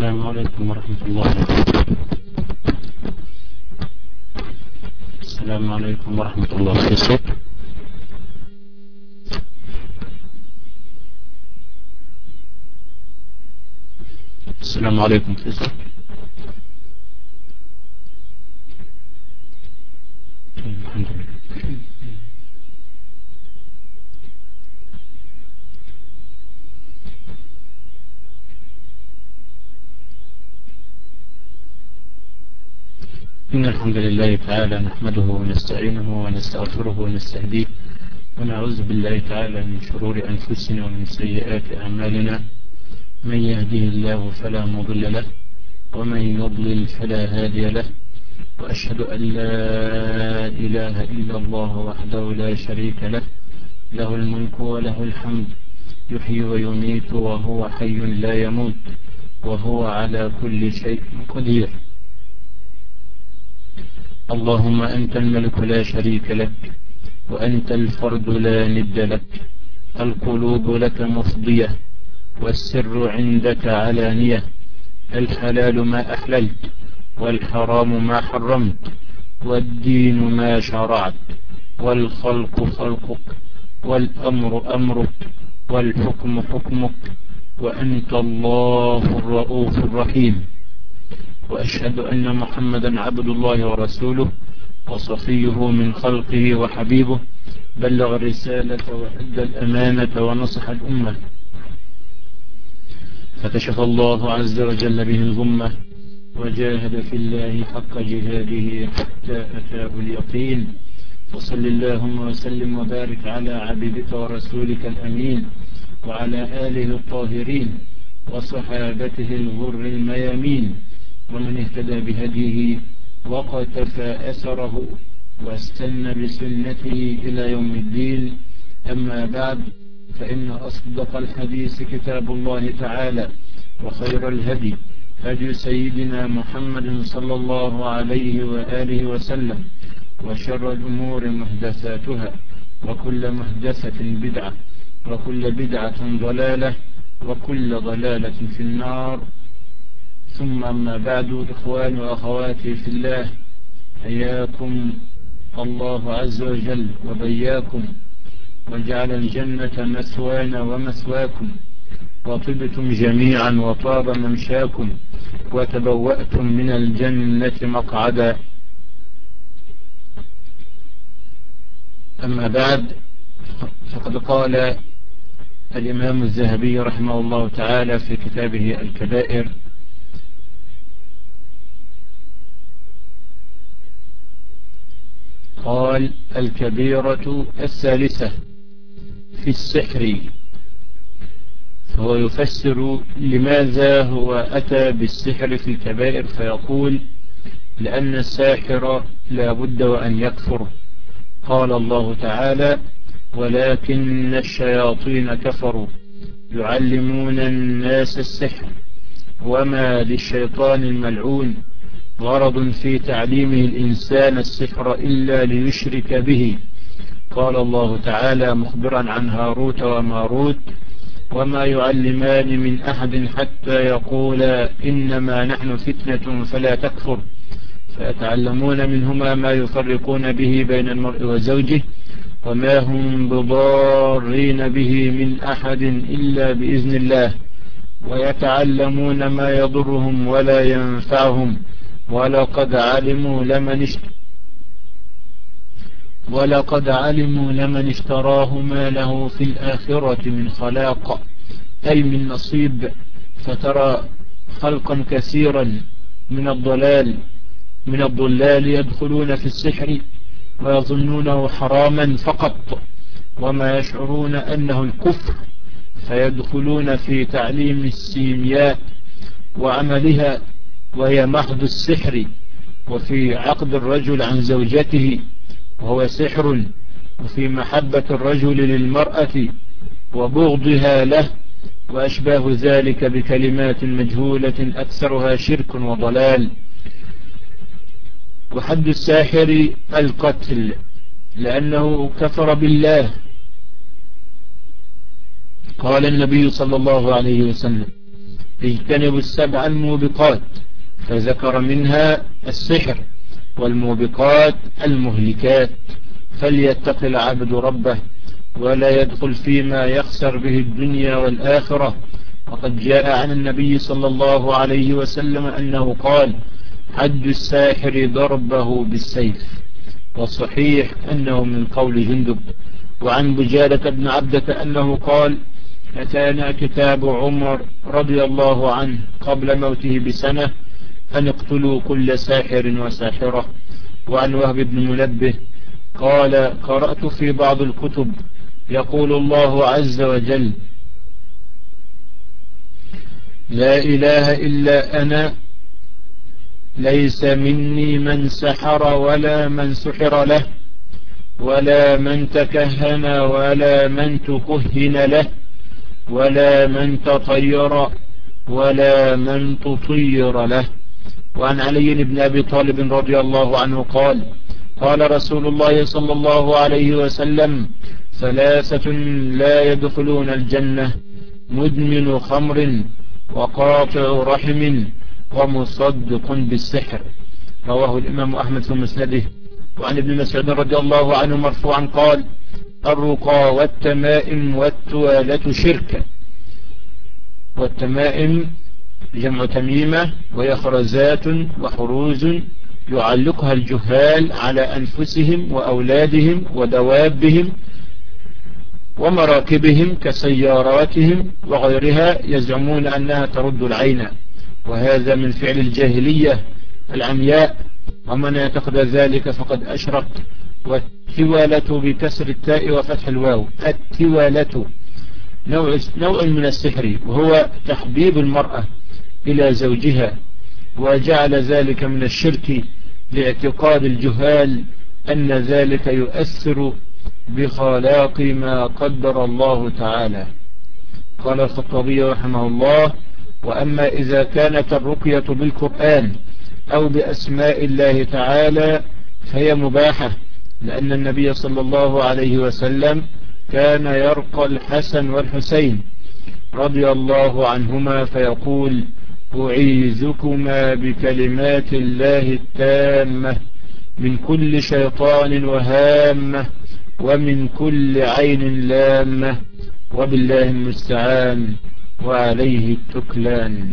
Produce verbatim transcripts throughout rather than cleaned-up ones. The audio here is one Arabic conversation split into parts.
السلام عليكم ورحمة الله وبركاته. السلام عليكم ورحمة الله وبركاته. السلام عليكم فيصل. الحمد لله. إن الحمد لله تعالى نحمده ونستعينه ونستغفره ونستهديه ونعوذ بالله تعالى من شرور أنفسنا ومن سيئات أعمالنا. من يهديه الله فلا مضل له ومن يضلل فلا هادي له، وأشهد أن لا إله إلا الله وحده لا شريك له، له الملك وله الحمد، يحيي ويميت وهو حي لا يموت، وهو على كل شيء قدير. اللهم أنت الملك لا شريك لك، وأنت الفرد لا ند لك، القلوب لك مفضية والسر عندك علانية، الحلال ما أحللت والحرام ما حرمت، والدين ما شرعت، والخلق خلقك، والأمر أمرك، والحكم حكمك، وأنت الله الرؤوف الرحيم. وأشهد أن محمدا عبد الله ورسوله وصفيه من خلقه وحبيبه، بلغ الرسالة وأدى الأمانة ونصح الأمة، فكشف الله عز وجل به الغمة، وجاهد في الله حق جهاده حتى أتاه اليقين. وصل اللهم وسلم وبارك على عبدك ورسولك الأمين، وعلى آله الطاهرين وصحابته الغر الميامين، ومن اهتدى بهديه وقتفى أثره واستنى بسنته إلى يوم الدين. أما بعد، فإن أصدق الحديث كتاب الله تعالى، وخير الهدي هدي سيدنا محمد صلى الله عليه وآله وسلم، وشر الأمور محدثاتها، وكل محدثة بدعة، وكل بدعة ضلالة، وكل ضلالة في النار. ثم أما بعد، إخواني وأخواتي في الله، حياكم الله عز وجل وبياكم، وجعل الجنة مثوانا ومثواكم، وطبتم جميعا وطاب ممشاكم، وتبوأتم من الجنة مقعدا. أما بعد، فقد قال الإمام الذهبي رحمه الله تعالى في كتابه الكبائر: قال: الكبيرة الثالثة في السحر. فهو يفسر لماذا هو أتى بالسحر في الكبائر، فيقول: لأن الساحر لا بد وأن يكفر. قال الله تعالى: ولكن الشياطين كفروا يعلمون الناس السحر وما للشيطان الملعون غرض في تعليمه الإنسان السحر إلا ليشرك به. قال الله تعالى مخبرا عن هاروت وماروت: وما يعلمان من أحد حتى يقولا إنما نحن فتنة فلا تكفر، فيتعلمون منهما ما يفرقون به بين المرء وزوجه، وما هم بضارين به من أحد إلا بإذن الله، ويتعلمون ما يضرهم ولا ينفعهم، ولقد علموا لمن اشتراه ولقد علموا لمن اشتراه ما له في الآخرة من خلاق، أي من نصيب. فترى خلقا كثيرا من الضلال من الضلال يدخلون في السحر ويظنونه حراما فقط، وما يشعرون أنه الكفر، فيدخلون في تعليم السيمياء وعملها، وهي محض السحر، وفي عقد الرجل عن زوجته وهو سحر، وفي محبة الرجل للمرأة وبغضها له، وأشباه ذلك بكلمات مجهولة أكثرها شرك وضلال. وحد الساحر القتل، لأنه كفر بالله. قال النبي صلى الله عليه وسلم: اجتنبوا السبع الموبقات، فذكر منها السحر، والموبقات المهلكات، فليتق العبد ربه ولا يدخل فيما يخسر به الدنيا والآخرة. وقد جاء عن النبي صلى الله عليه وسلم أنه قال: حد الساحر ضربه بالسيف. والصحيح أنه من قول جندب. وعن بجالة بن عبدة أنه قال: أتانا كتاب عمر رضي الله عنه قبل موته بسنة أن اقتلوا كل ساحر وساحرة. وعن وهب بن منبه قال: قرأت في بعض الكتب يقول الله عز وجل: لا إله إلا أنا، ليس مني من سحر ولا من سحر له، ولا من تكهن ولا من تكهن له، ولا من تطير ولا من تطير له. وعن علي بن أبي طالب رضي الله عنه قال: قال رسول الله صلى الله عليه وسلم: ثلاثة لا يدخلون الجنة: مدمن خمر، وقاطع رحم، ومصدق بالسحر. رواه الإمام أحمد في مسنده. وعن ابن مسعود رضي الله عنه مرفوعا قال: الرقى والتمائم والتوالة شرك. والتمائم جمع تميمة، وهي خرزات وحروز يعلقها الجهال على أنفسهم وأولادهم ودوابهم ومراكبهم كسياراتهم وغيرها، يزعمون أنها ترد العين، وهذا من فعل الجاهلية العمياء، ومن يعتقد ذلك فقد أشرك. والتوالة بكسر التاء وفتح الواو، التوالة نوع, نوع من السحر، وهو تحبيب المرأة إلى زوجها، وجعل ذلك من الشرك لاعتقاد الجهال أن ذلك يؤثر بخلاق ما قدر الله تعالى. قال الخطابي رحمه الله: وأما إذا كانت الرقية بالقرآن أو بأسماء الله تعالى فهي مباحة، لأن النبي صلى الله عليه وسلم كان يرقى الحسن والحسين رضي الله عنهما فيقول: أعيذكما بكلمات الله التامة من كل شيطان وهامة ومن كل عين لامة، وبالله المستعان وعليه التكلان.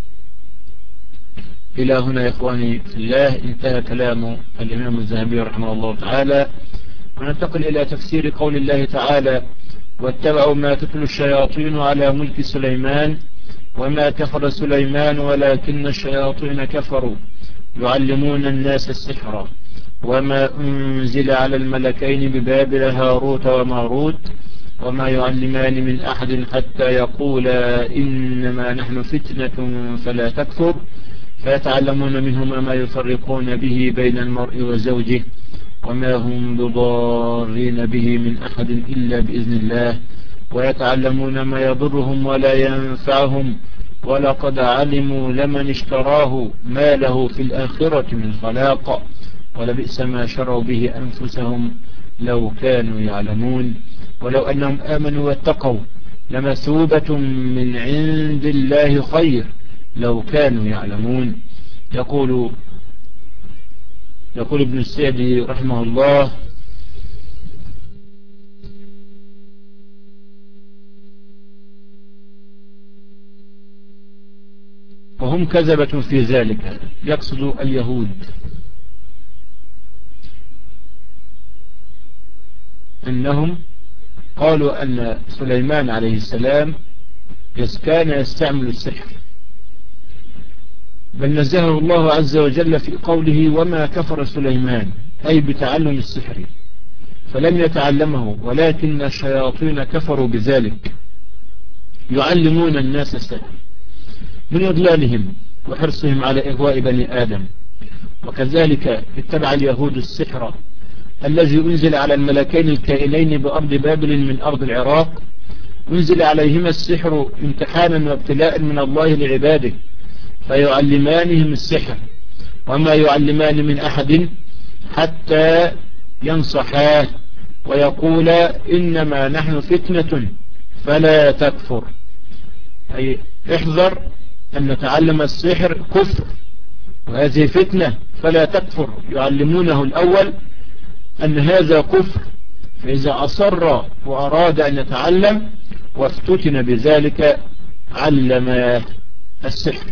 إلى هنا يا إخواني في الله انتهى كلام الإمام الذهبي رحمه الله تعالى. وننتقل إلى تفسير قول الله تعالى: واتبعوا ما تتلو الشياطين على ملك سليمان وما كفر سليمان ولكن الشياطين كفروا يعلمون الناس السحر وما أنزل على الملكين ببابل هاروت وماروت وما يعلمان من أحد حتى يقولا إنما نحن فتنة فلا تكفر، فيتعلمون منهما ما يفرقون به بين المرء وزوجه وما هم بضارين به من أحد إلا بإذن الله، ويتعلمون ما يضرهم ولا ينفعهم، ولقد علموا لمن اشتراه ما له في الآخرة من خلاق ولبئس ما شروا به أنفسهم لو كانوا يعلمون، ولو أنهم آمنوا واتقوا لمثوبة من عند الله خير لو كانوا يعلمون. يقول يقول ابن السعدي رحمه الله: وهم كذبة في ذلك، يقصد اليهود، أنهم قالوا أن سليمان عليه السلام كان يستعمل السحر، بل نزهه الله عز وجل في قوله: وما كفر سليمان، أي بتعلم السحر، فلم يتعلمه ولكن الشياطين كفروا بذلك، يعلمون الناس السحر من إضلالهم وحرصهم على إغواء بني آدم. وكذلك اتبع اليهود السحر الذي أنزل على الملكين الكائنين بأرض بابل من أرض العراق، أنزل عليهما السحر امتحانا وابتلاء من الله لعباده، فيعلمانهم السحر وما يعلمان من أحد حتى ينصحاه ويقول إنما نحن فتنة فلا تكفر، أي احذر أن نتعلم السحر كفر وهذه فتنة فلا تكفر، يعلمونه الأول أن هذا كفر، فإذا أصر وأراد أن يتعلم وافتتن بذلك علم السحر،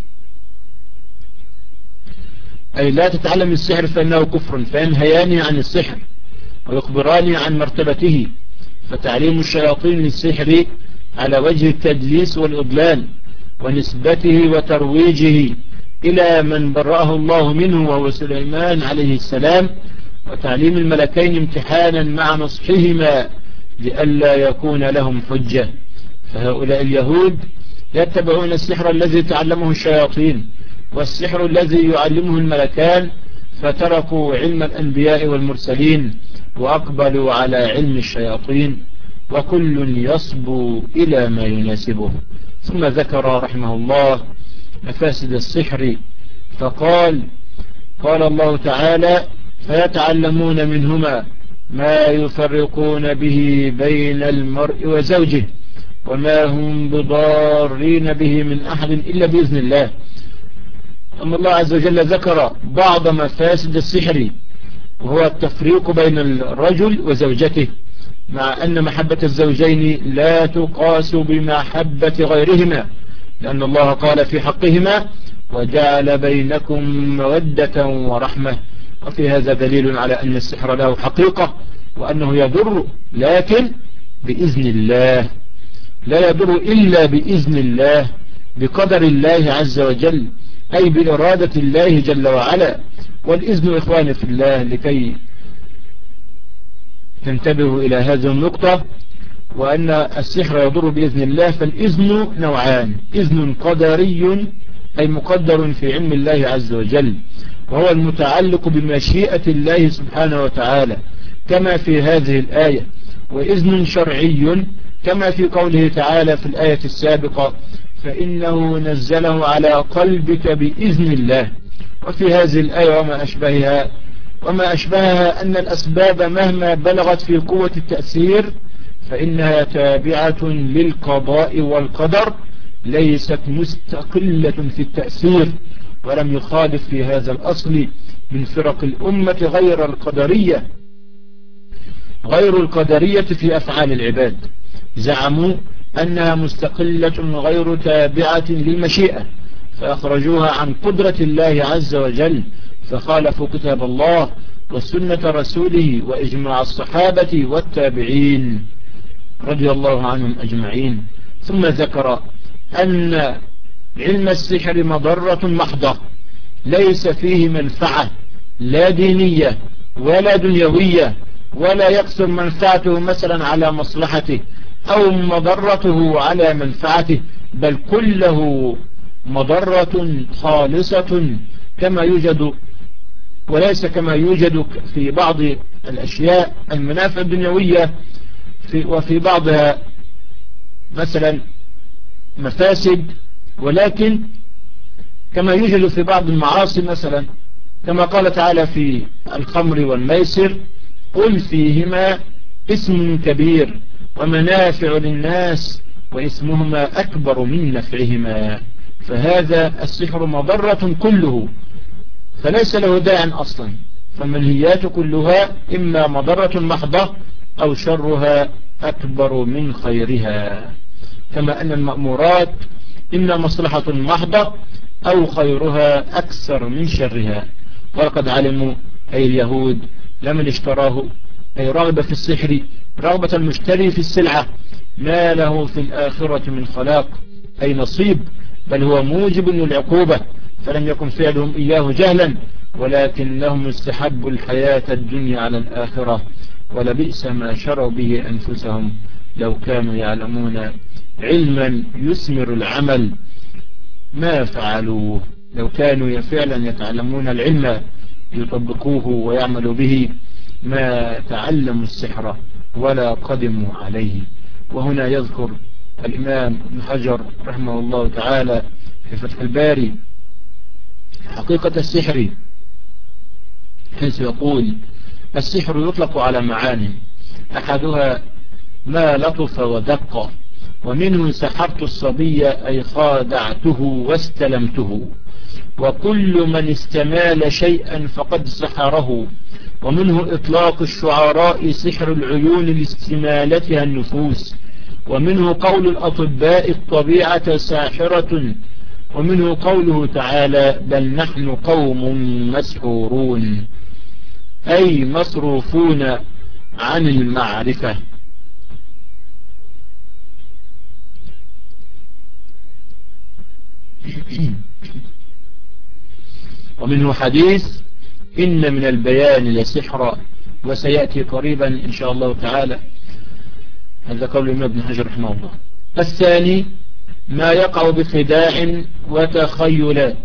أي لا تتعلم السحر فإنه كفر، فينهياني عن السحر ويخبراني عن مرتبته. فتعليم الشياطين للسحر على وجه التدليس والإضلال ونسبته وترويجه إلى من برأه الله منه وهو سليمان عليه السلام، وتعليم الملكين امتحانا مع نصحهما لئلا يكون لهم حجة. فهؤلاء اليهود يتبعون السحر الذي تعلمه الشياطين والسحر الذي يعلمه الملكان، فتركوا علم الأنبياء والمرسلين وأقبلوا على علم الشياطين، وكل يصبو إلى ما يناسبه. ثم ذكر رحمه الله مفاسد السحر فقال: قال الله تعالى: فيتعلمون منهما ما يفرقون به بين المرء وزوجه وما هم بضارين به من أحد إلا بإذن الله. أما الله عز وجل ذكر بعض مفاسد السحر وهو التفريق بين الرجل وزوجته، مع أن محبة الزوجين لا تقاس بمحبة غيرهما، لأن الله قال في حقهما: وجعل بينكم مودة ورحمة. وفي هذا دليل على أن السحر له حقيقة وأنه يضر، لكن بإذن الله، لا يضر إلا بإذن الله بقدر الله عز وجل، أي بإرادة الله جل وعلا. والإذن إخواني في الله لكي تنتبهوا إلى هذه النقطة، وأن السحر يضر بإذن الله، فالإذن نوعان: إذن قدري أي مقدر في علم الله عز وجل وهو المتعلق بمشيئة الله سبحانه وتعالى كما في هذه الآية، وإذن شرعي كما في قوله تعالى في الآية السابقة: فإنه نزله على قلبك بإذن الله. وفي هذه الآية وما أشبهها وما أشبهها أن الأسباب مهما بلغت في قوة التأثير فإنها تابعة للقضاء والقدر، ليست مستقلة في التأثير. ولم يخالف في هذا الأصل من فرق الأمة غير القدرية غير القدرية في أفعال العباد، زعموا أنها مستقلة غير تابعة للمشيئة، فأخرجوها عن قدرة الله عز وجل، فخالفوا كتاب الله وسنة رسوله وإجماع الصحابة والتابعين رضي الله عنهم أجمعين. ثم ذكر أن علم السحر مضرة محضة، ليس فيه منفعة لا دينية ولا دنيوية، ولا يقصر منفعته مثلا على مصلحته أو مضرته على منفعته، بل كله مضرة خالصة كما يوجد، وليس كما يوجد في بعض الأشياء المنافع الدنيوية في وفي بعضها مثلا مفاسد، ولكن كما يوجد في بعض المعاصي مثلا كما قال تعالى في الخمر والميسر: قل فيهما اسم كبير ومنافع للناس واسمهما أكبر من نفعهما. فهذا السحر مضرة كله، فليس له داع أصلا، فالمنهيات كلها إما مضرة محضة أو شرها أكبر من خيرها، كما أن المأمورات إما مصلحة محضة أو خيرها أكثر من شرها. ولقد علموا أي اليهود لمن اشتراه، أي رغبة في السحر، رغبة المشتري في السلعة، ما له في الآخرة من خلاق أي نصيب، بل هو موجب للعقوبة، فلم يكن فعلهم إياه جهلا، ولكنهم استحبوا الحياة الدنيا على الآخرة، ولبئس ما شروا به أنفسهم لو كانوا يعلمون علما يثمر العمل ما فعلوه. لو كانوا فعلا يتعلمون العلم يطبقوه ويعملوا به ما تعلموا السحر ولا قدموا عليه. وهنا يذكر الإمام ابن حجر رحمه الله تعالى في فتح الباري حقيقة السحر، حيث يقول: السحر يطلق على معاني، أحدها ما لطف ودق، ومنه سحرت الصبي أي خادعته واستلمته، وكل من استمال شيئا فقد سحره. ومنه إطلاق الشعراء سحر العيون لاستمالتها النفوس. ومنه قول الأطباء الطبيعة ساحرة. ومنه قوله تعالى بل نحن قوم مسحورون، أي مصروفون عن المعرفة. ومنه حديث إن من البيان لسحرا، وسيأتي قريبا إن شاء الله تعالى. هذا قول الإمام ابن حجر رحمه الله. الثاني ما يقع بخداع وتخيلات،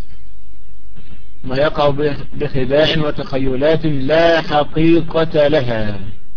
ما يقع بخداع وتخيلات لا حقيقة لها،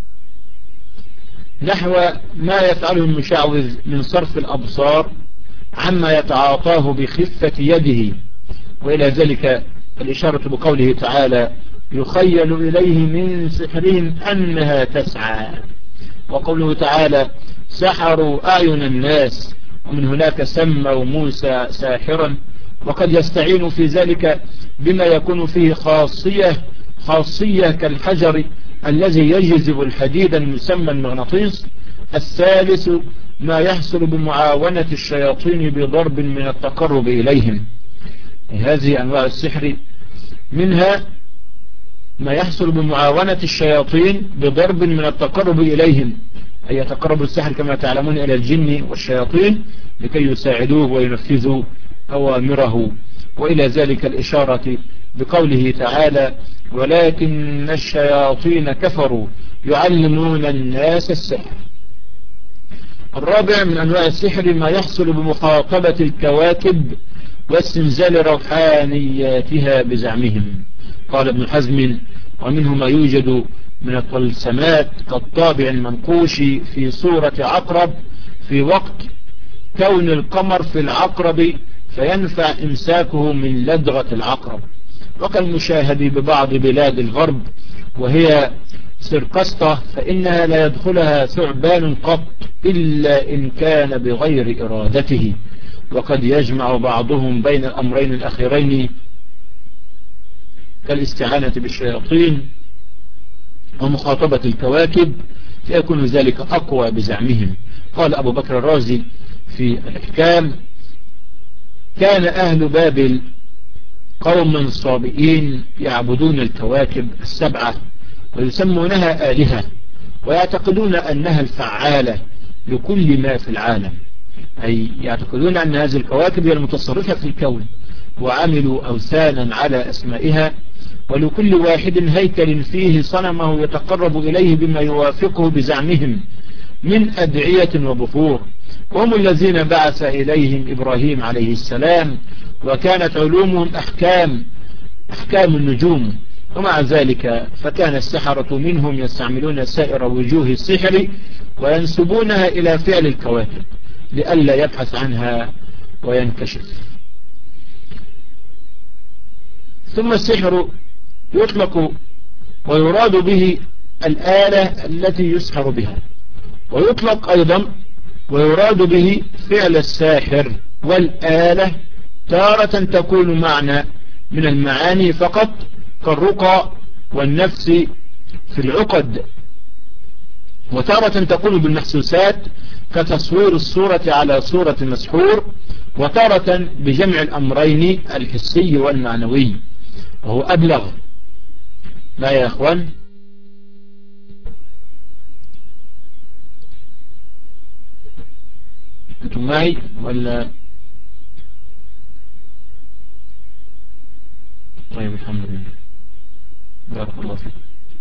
نحو ما يفعله المشعوذ من صرف الأبصار عما يتعاطاه بخفة يده، وإلى ذلك الإشارة بقوله تعالى يخيل إليه من سحرهم أنها تسعى. وقوله تعالى سحروا أعين الناس، ومن هناك سموا موسى ساحرا. وقد يستعين في ذلك بما يكون فيه خاصية خاصية كالحجر الذي يجذب الحديد المسمى المغناطيس. الثالث ما يحصل بمعاونة الشياطين بضرب من التقرب إليهم. هذه أنواع السحر، منها ما يحصل بمعاونة الشياطين بضرب من التقرب إليهم، أي يتقرب السحر كما تعلمون إلى الجن والشياطين لكي يساعدوه وينفذوا أوامره. وإلى ذلك الإشارة بقوله تعالى ولكن الشياطين كفروا يعلمون الناس السحر. الرابع من أنواع السحر ما يحصل بمخاطبة الكواكب واستنزال روحانياتها بزعمهم. قال ابن حزم ومنه ما يوجد من الطلسمات كالطابع المنقوش في صورة عقرب في وقت كون القمر في العقرب فينفع إمساكه من لدغة العقرب، وكالمشاهد ببعض بلاد الغرب وهي سرقسطة فإنها لا يدخلها ثعبان قط إلا إن كان بغير إرادته. وقد يجمع بعضهم بين الأمرين الأخيرين كالاستعانة بالشياطين ومخاطبة الكواكب فيكون ذلك أقوى بزعمهم. قال أبو بكر الرازي في الإحكام كان أهل بابل قوما صابئين يعبدون الكواكب السبعة ويسمونها آلهة ويعتقدون أنها الفعالة لكل ما في العالم، أي يعتقدون أن هذه الكواكب هي المتصرفة في الكون، وعملوا أوثانا على أسمائها ولكل واحد هيكل فيه صنمه يتقرب إليه بما يوافقه بزعمهم من أدعية وبخور. وهم الذين بعث إليهم إبراهيم عليه السلام وكانت علومهم أحكام أحكام النجوم. ومع ذلك فكان السحرة منهم يستعملون سائر وجوه السحر وينسبونها إلى فعل الكواكب لئلا يبحث عنها وينكشف. ثم السحر يطلق ويراد به الآلة التي يسحر بها، ويطلق أيضا ويراد به فعل الساحر، والآلة تارة تكون معنى من المعاني فقط كالرقى والنفس في العقد، وتارة تكون بالمحسوسات كتصوير الصورة على صورة المسحور، وتارة بجمع الأمرين الحسي والمعنوي وهو أبلغ. لا يا أخوان أنتم معي ولا؟ طيب الحمد لله بارك الله فيك.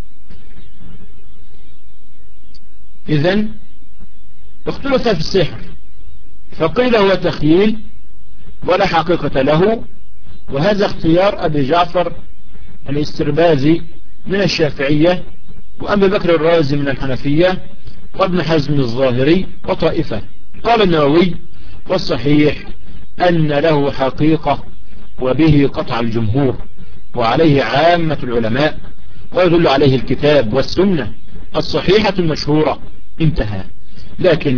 إذن اختلف في السحر فقيل هو تخييل ولا حقيقة له، وهذا اختيار أبي جعفر الاستربازي من الشافعية وأبي بكر الرازي من الحنفية وابن حزم الظاهري وطائفة. قال النووي والصحيح أن له حقيقة وبه قطع الجمهور وعليه عامة العلماء، ويدل عليه الكتاب والسنة الصحيحة المشهورة. انتهى. لكن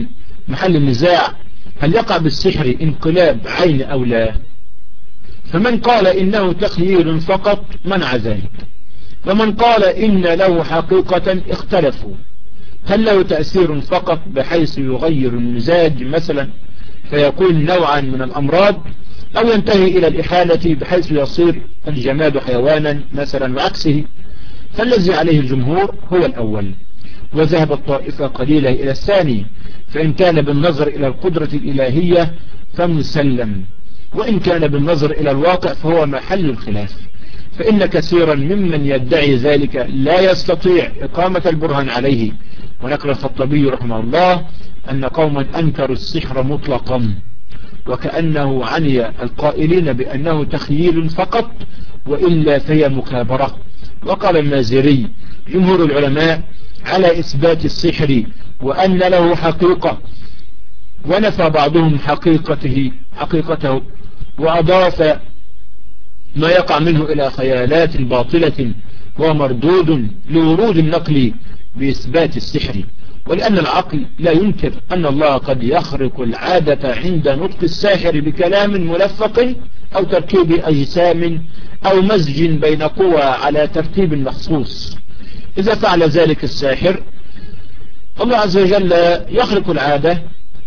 محل النزاع هل يقع بالسحر انقلاب عين أو لا. فمن قال إنه تخيير فقط منع ذلك، ومن قال إن له حقيقة اختلفوا هل له تأثير فقط بحيث يغير المزاج مثلا فيكون نوعا من الأمراض، أو ينتهي إلى الإحالة بحيث يصير الجماد حيوانا مثلا وعكسه. فالذي عليه الجمهور هو الأول، وذهب الطائفة قليلة إلى الثاني، فإن كان بالنظر إلى القدرة الإلهية فمسلم، وإن كان بالنظر إلى الواقع فهو محل الخلاف، فإن كثيرا ممن يدعي ذلك لا يستطيع إقامة البرهان عليه. ونقل الخطابي رحمه الله أن قوما أنكروا السحر مطلقا، وكأنه عني القائلين بأنه تخييل فقط وإلا فهي مكابرة. وقال المازري جمهور العلماء على إثبات السحر وأن له حقيقة، ونفى بعضهم حقيقته حقيقته وأضاف ما يقع منه إلى خيالات باطلة ومردود لورود النقل بإثبات السحر. ولأن العقل لا ينكر أن الله قد يخرق العادة عند نطق الساحر بكلام ملفق أو تركيب أجسام أو مزج بين قوى على ترتيب مخصوص. إذا فعل ذلك الساحر الله عز وجل يخرق العادة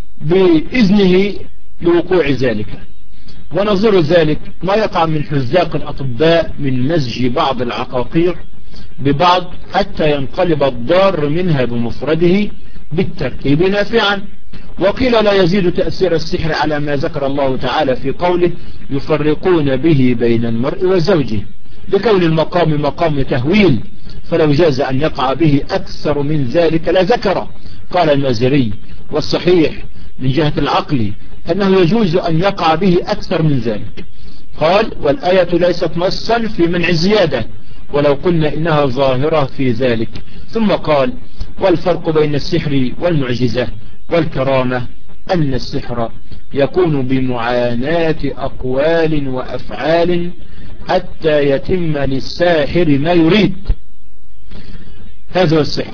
بإذنه لوقوع ذلك. ونظير ذلك ما يقع من حذاق الأطباء من مزج بعض العقاقير ببعض حتى ينقلب الضار منها بمفرده بالتركيب نافعا. وقيل لا يزيد تأثير السحر على ما ذكر الله تعالى في قوله يفرقون به بين المرء وزوجه، لكون المقام مقام تهويل، فلو جاز أن يقع به أكثر من ذلك لذكر. قال المازري والصحيح من جهة العقل أنه يجوز أن يقع به أكثر من ذلك. قال والآية ليست نصا في منع الزيادة ولو قلنا إنها ظاهرة في ذلك. ثم قال والفرق بين السحر والمعجزة والكرامة أن السحر يكون بمعاناة أقوال وأفعال حتى يتم للساحر ما يريد. هذا هو السحر،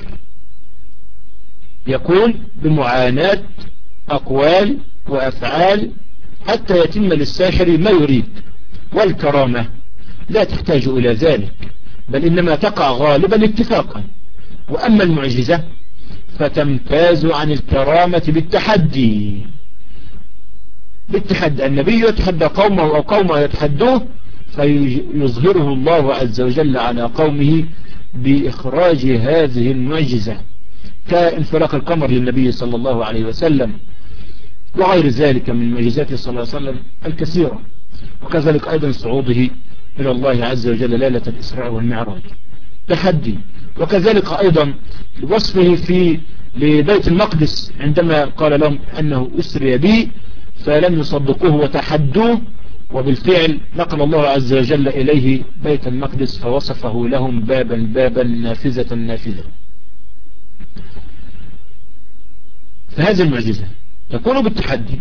يكون بمعاناة أقوال وأفعال حتى يتم للساحر ما يريد. والكرامة لا تحتاج إلى ذلك، بل إنما تقع غالبا اتفاقا. وأما المعجزة فتمتاز عن الكرامة بالتحدي بالتحدي النبي يتحدى قومه أو قومه يتحدوه فيظهره الله عز وجل على قومه بإخراج هذه المعجزة، كانفلاق القمر للنبي صلى الله عليه وسلم وغير ذلك من معجزاته صلى الله عليه وسلم الكثيرة. وكذلك أيضا صعوده إلى الله عز وجل ليلة الإسراء والمعراج تحدي. وكذلك أيضا وصفه في لبيت المقدس عندما قال لهم أنه أسري به فلم يصدقوه وتحدوه، وبالفعل نقل الله عز وجل إليه بيت المقدس فوصفه لهم بابا بابا نافذة نافذة. فهذه المعجزة تكون بالتحدي.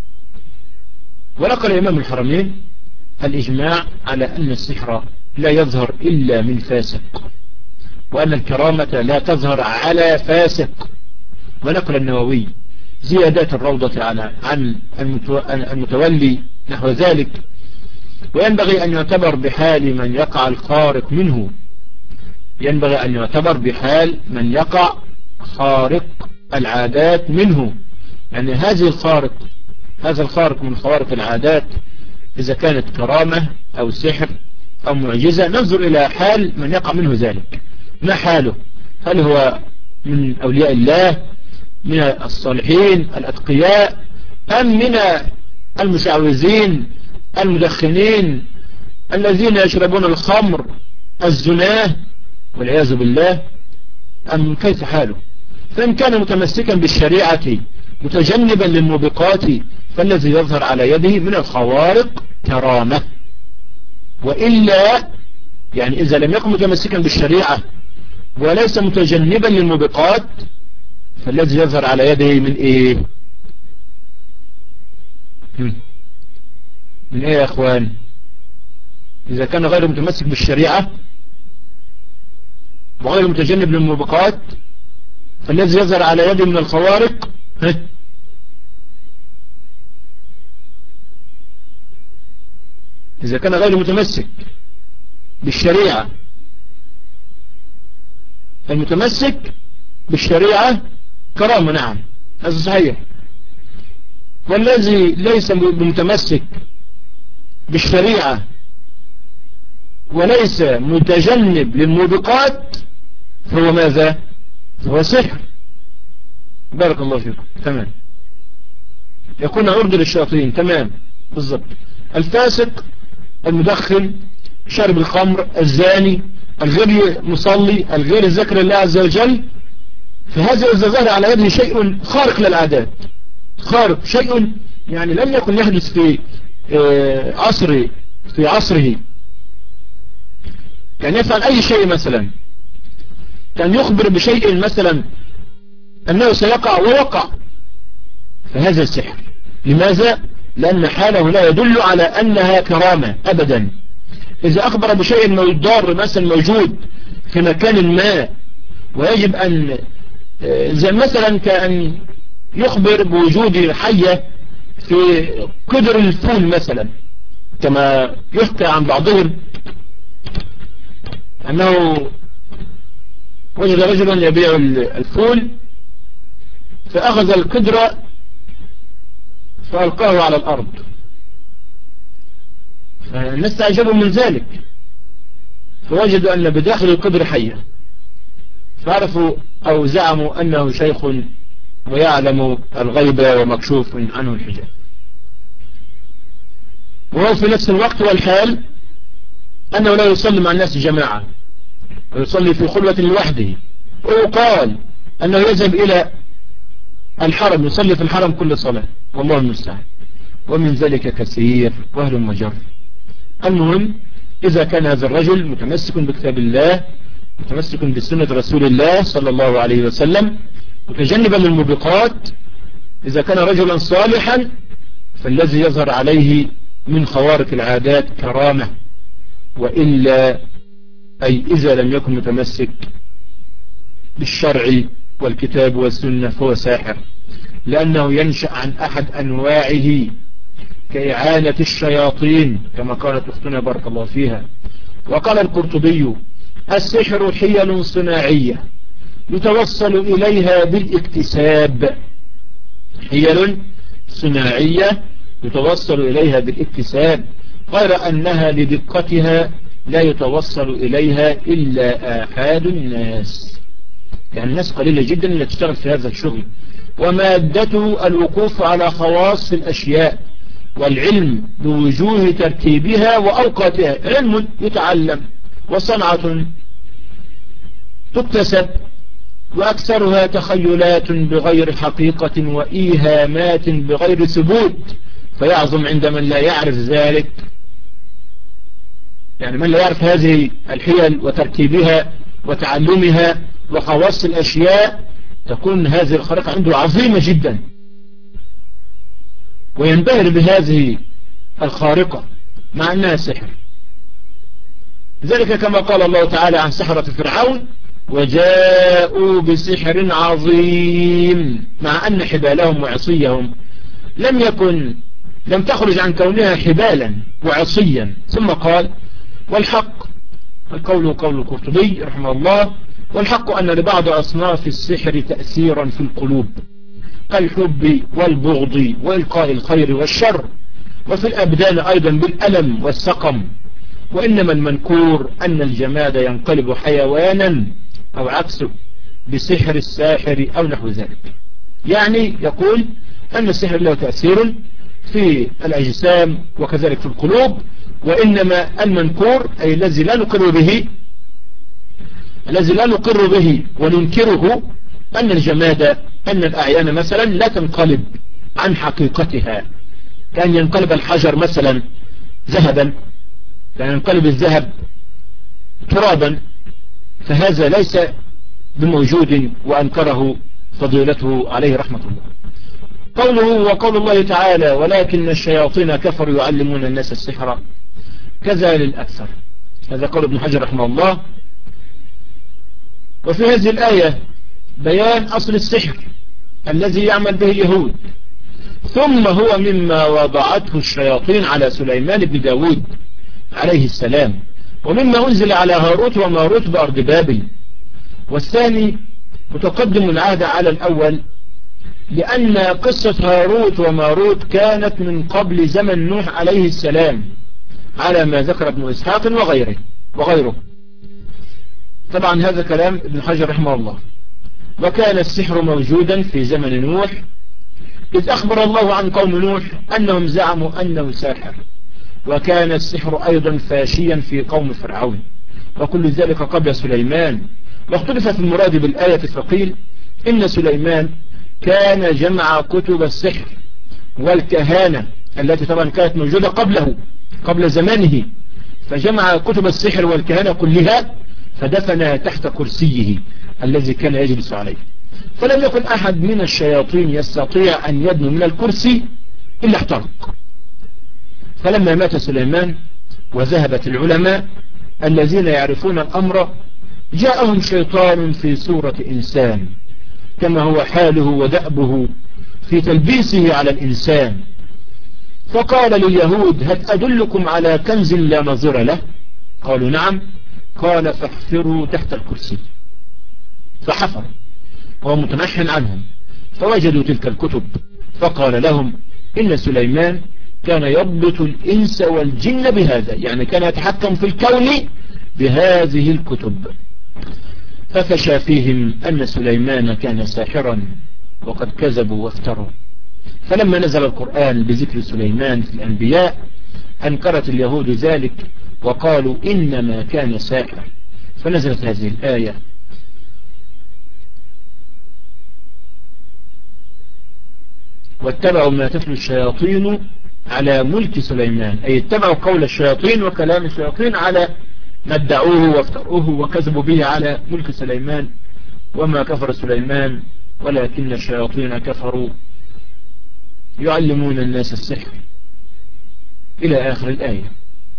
ونقل إمام الحرمين الإجماع على أن السحر لا يظهر إلا من فاسق، وأن الكرامة لا تظهر على فاسق. ونقل النووي زيادات الروضة عن المتولي نحو ذلك. وينبغي أن يعتبر بحال من يقع الخارق منه، ينبغي أن يعتبر بحال من يقع خارق العادات منه، يعني هذه الخارق هذا الخارق من خوارق العادات إذا كانت كرامة أو سحر أو معجزة ننظر إلى حال من يقع منه ذلك، ما حاله؟ هل هو من أولياء الله من الصالحين الأتقياء أم من المشعوذين المدخنين الذين يشربون الخمر الزناه والعياذ بالله، أم كيف حاله؟ فإن كان متمسكا بالشريعة متجنبا للموبقات فالذي يظهر على يده من الخوارق كرامة. وإلا يعني إذا لم يكن متمسكا بالشريعة وليس متجنبا للموبقات فالذي يظهر على يده من إيه من إيه يا أخوان؟ إذا كان غير متمسك بالشريعة وغير متجنب للموبقات فالذي يظهر على يده من الخوارق إذا كان غير متمسك بالشريعة. المتمسك بالشريعة كرامة، نعم هذا صحيح. والذي ليس متمسك بالشريعة وليس متجنب للموبقات فهو ماذا؟ فهو سحر. بارك الله فيكم. تمام، يكون عرض للشياطين. تمام بالضبط. الفاسق، المدخن، شارب الخمر، الزاني، الغير مصلي، الغير ذكر الله عز وجل، فهذا إذا ظهر على يده شيء خارق للعادات، خارق، شيء يعني لم يكن يحدث في عصره في عصره كان يفعل أي شيء، مثلا كان يخبر بشيء مثلا أنه سيقع ووقع، فهذا السحر. لماذا؟ لأن حاله لا يدل على أنها كرامة أبدا. إذا أخبر بشيء أنه الضار مثلا موجود في مكان ما ويجب أن، زي مثلا كأن يخبر بوجود حية في قدر الفول مثلا، كما يحكى عن بعضهم أنه وجد رجلا يبيع الفول فأخذ القدر فألقاه على الأرض، فالناس تعجبوا من ذلك، فوجدوا أن بداخل القدر حية، فعرفوا أو زعموا أنه شيخ ويعلم الغيب ومكشوف عنه الحجاب، وهو في نفس الوقت والحال أنه لا يصلي مع الناس جماعة ويصلي في خلوة لوحده، ويقال أنه يذهب إلى الحرم يصلي في الحرم كل صلاة، والله المستعان. ومن ذلك كثير وهل مجر. المهم إذا كان هذا الرجل متمسك بكتاب الله، متمسك بسنة رسول الله صلى الله عليه وسلم، متجنبا للموبقات، إذا كان رجلا صالحا، فالذي يظهر عليه من خوارق العادات كرامة، وإلا أي إذا لم يكن متمسك بالشرع والكتاب والسنة فهو ساحر، لأنه ينشأ عن أحد أنواعه كإعانة الشياطين كما قالت أختنا بارك الله فيها. وقال القرطبي: السحر حيل صناعية يتوصل إليها بالاكتساب، حيل صناعية يتوصل إليها بالاكتساب، غير أنها لدقتها لا يتوصل إليها إلا آحاد الناس، يعني الناس قليلة جدا اللي تشتغل في هذا الشغل، ومادته الوقوف على خواص الأشياء والعلم بوجوه ترتيبها وأوقاتها، علم يتعلم وصنعة تكتسب، وأكثرها تخيلات بغير حقيقة وإيهامات بغير ثبوت، فيعظم عند من لا يعرف ذلك، يعني من لا يعرف هذه الحيل وترتيبها وتعلمها وخواص الأشياء، تكون هذه الخارقة عنده عظيمة جدا وينبهر بهذه الخارقة مع أنها سحر. ذلك كما قال الله تعالى عن سحرة فرعون: وجاءوا بسحر عظيم، مع أن حبالهم وعصيهم لم يكن لم تخرج عن كونها حبالا وعصيا. ثم قال: والحق، القول قول القرطبي رحمه الله: والحق أن لبعض أصناف السحر تأثيرا في القلوب كالحب والبغض وإلقاء الخير والشر، وفي الأبدان أيضا بالألم والسقم، وإنما المنكور أن الجماد ينقلب حيوانا أو عكسه بسحر الساحر أو نحو ذلك. يعني يقول أن السحر له تأثير في الأجسام وكذلك في القلوب، وإنما المنكور أي الذي لا نقر به الذي لا نقر به وننكره أن الجماد، أن الأعيان مثلا لا تنقلب عن حقيقتها، كان ينقلب الحجر مثلا ذهبا، كان ينقلب الذهب ترابا، فهذا ليس بموجود، وأنكره فضيلته عليه رحمة الله. قوله وقول الله تعالى: ولكن الشياطين كفروا يعلمون الناس السحر، كذا للأكثر، هذا قول ابن حجر رحمه الله. وفي هذه الآية بيان أصل السحر الذي يعمل به اليهود، ثم هو مما وضعته الشياطين على سليمان بن داود عليه السلام، ومما أنزل على هاروت وماروت بأرض بابل. والثاني متقدم العهد على الأول، لأن قصة هاروت وماروت كانت من قبل زمن نوح عليه السلام على ما ذكر ابن إسحاق وغيره وغيره طبعا هذا كلام ابن حجر رحمه الله. وكان السحر موجودا في زمن نوح، إذ أخبر الله عن قوم نوح أنهم زعموا أنه ساحر، وكان السحر أيضا فاشيا في قوم فرعون، وكل ذلك قبل سليمان. واختلف في المراد بالآية، فقيل إن سليمان كان جمع كتب السحر والكهانة التي طبعا كانت موجودة قبله قبل زمانه، فجمع كتب السحر والكهانة كلها فدفنها تحت كرسيه الذي كان يجلس عليه، فلم يكن أحد من الشياطين يستطيع أن يدنو من الكرسي إلا احترق. فلما مات سليمان وذهبت العلماء الذين يعرفون الأمر، جاءهم شيطان في صورة إنسان كما هو حاله ودأبه في تلبيسه على الإنسان، فقال لليهود هل أدلكم على كنز لا نظير له؟ قالوا نعم. قال فاحفروا تحت الكرسي، فحفروا وهو متنحن عنهم، فوجدوا تلك الكتب، فقال لهم إن سليمان كان يضبط الإنس والجن بهذا، يعني كان يتحكم في الكون بهذه الكتب. ففشى فيهم أن سليمان كان ساحرا وقد كذبوا وافتروا. فلما نزل القرآن بذكر سليمان في الأنبياء أنكرت اليهود ذلك وقالوا إنما كان ساحر، فنزلت هذه الآية واتبعوا ما تتلو الشياطين على ملك سليمان، أي اتبعوا قول الشياطين وكلام الشياطين على ما ادعوه وافتروه وكذبوا به على ملك سليمان. وما كفر سليمان ولكن الشياطين كفروا يعلمون الناس السحر إلى آخر الآية.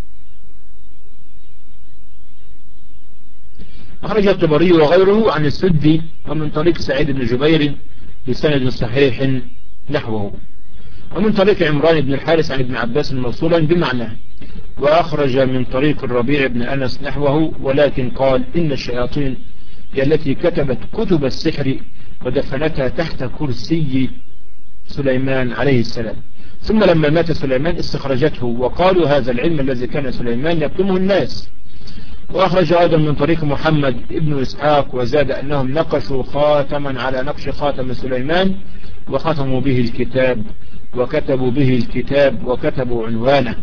أخرج الطبري وغيره عن السدي ومن طريق سعيد بن جبير بسند صحيح نحوه، ومن طريق عمران بن الحارث عن ابن عباس موصولا بمعنى، وأخرج من طريق الربيع بن أنس نحوه، ولكن قال إن الشياطين هي التي كتبت كتب السحر ودفنتها تحت كرسي سليمان عليه السلام، ثم لما مات سليمان استخرجته وقالوا هذا العلم الذي كان سليمان يكتمه الناس. وأخرج أيضا من طريق محمد ابن إسحاق وزاد أنهم نقشوا خاتما على نقش خاتم سليمان وختموا به الكتاب وكتبوا به الكتاب وكتبوا عنوانه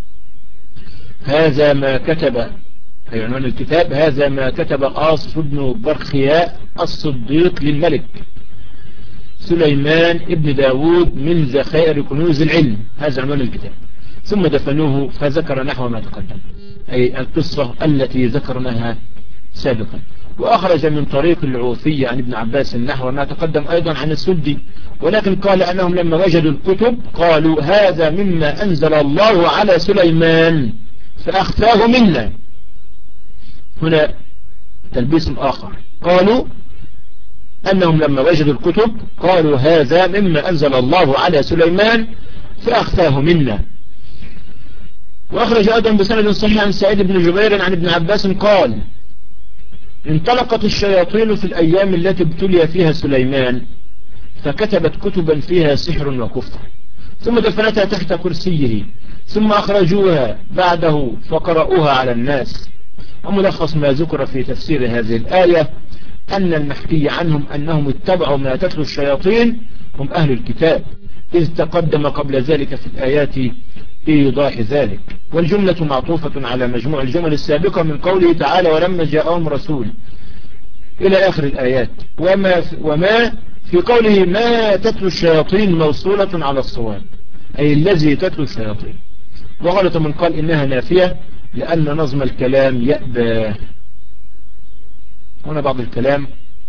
هذا ما كتب، أي عنوان الكتاب هذا ما كتب آصف بن برخياء الصديق للملك سليمان ابن داود من ذخائر كنوز العلم، هذا عنوان الكتاب، ثم دفنوه. فذكر نحو ما تقدم، أي القصة التي ذكرناها سابقا. وأخرج من طريق العوفي عن ابن عباس نحو ما تقدم أيضا عن السدي، ولكن قال أنهم لما وجدوا الكتب قالوا هذا مما أنزل الله على سليمان فأخفاه منا. هنا تلبيس آخر، قالوا أنهم لما وجدوا الكتب قالوا هذا مما أنزل الله على سليمان فأخفاه منا. وأخرج أيضا بسند صحيح عن سعيد بن جبير عن ابن عباس قال انطلقت الشياطين في الأيام التي ابتلي فيها سليمان فكتبت كتبا فيها سحر وكفر، ثم دفنتها تحت كرسيه، ثم أخرجوها بعده فقرأوها على الناس. وملخص ما ذكر في تفسير هذه الآية أن المحكي عنهم أنهم اتبعوا ما تتلو الشياطين هم أهل الكتاب، إذ تقدم قبل ذلك في الآيات إيضاح ذلك، والجملة معطوفة على مجموع الجمل السابقة من قوله تعالى ولما جاءهم رسول إلى آخر الآيات. وما, وما في قوله ما تتلو الشياطين موصولة على الصواب، أي الذي تتلو الشياطين. وغلط من قال إنها نافية لأن نظم الكلام يأبى. هنا بعض الكلام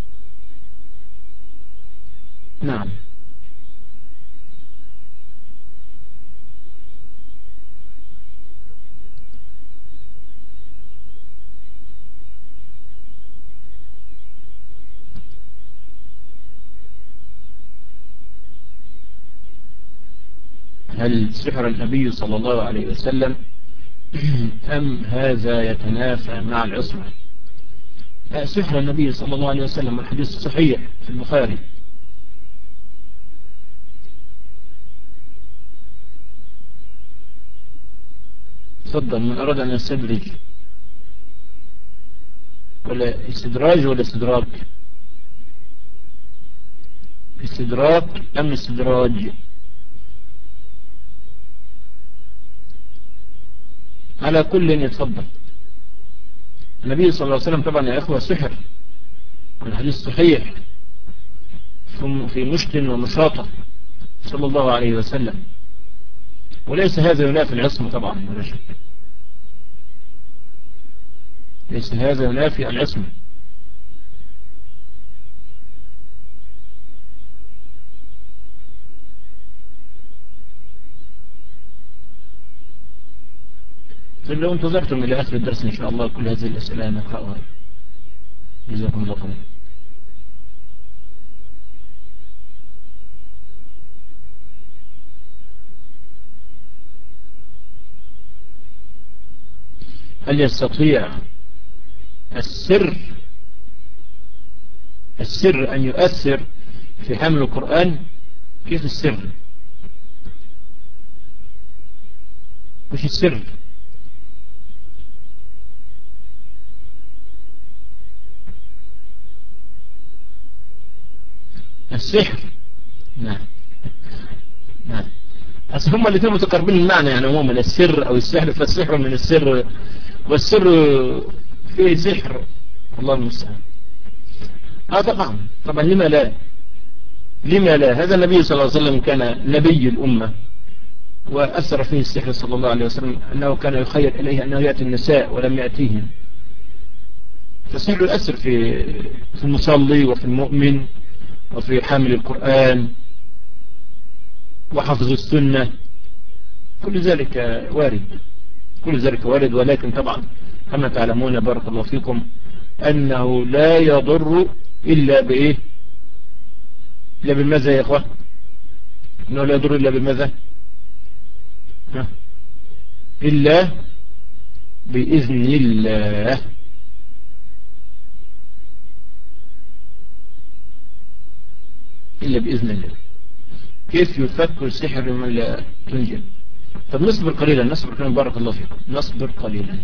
نعم هل سحر النبي صلى الله عليه وسلم أم هذا يتنافى مع العصمة؟ سحر النبي صلى الله عليه وسلم، الحديث الصحيح في البخاري. تفضل من أراد أن يستدرج، ولا استدراج ولا استدراك؟ استدراك أم استدراج؟ على كل يتفضل. النبي صلى الله عليه وسلم طبعا يا إخوة سحر، والحديث صحيح في مشت ومشاطة صلى الله عليه وسلم، وليس هذا ينافي العصمة طبعا ولا شك، ليس هذا ينافي العصمة. طيب لو انتظرتم إلى آخر الدرس إن شاء الله كل هذه الأسئلة نقرأها. جزاكم الله خير. هل يستطيع السر السر أن يؤثر في حمل القرآن؟ كيف السر؟ وش السر؟ السحر. نعم نعم، أصل هما الاثنين متقاربين المعنى يعني عموما، السر أو السحر، فالسحر من السر، والسر فيه سحر، الله المستعان. اه طبعا طبعا، لما لا لما لا هذا النبي صلى الله عليه وسلم كان نبي الأمة، وأثر فيه السحر صلى الله عليه وسلم، أنه كان يخيل إليه أنه يأتي النساء ولم يأتيهم، فالسحر يؤثر في في المصلي وفي المؤمن وفي حامل القرآن وحفظ السنة، كل ذلك وارد، كل ذلك وارد. ولكن طبعا كما تعلمون بارك الله فيكم أنه لا يضر إلا بإيه؟ إلا بماذا يا إخوة؟ أنه لا يضر إلا بماذا؟ ها؟ إلا بإذن الله. إلا بإذن الله. كيف يفك السحر من لا تنجب؟ طب نصبر قليلا، نصبر قليلا بارك الله فيكم، نصبر قليلا.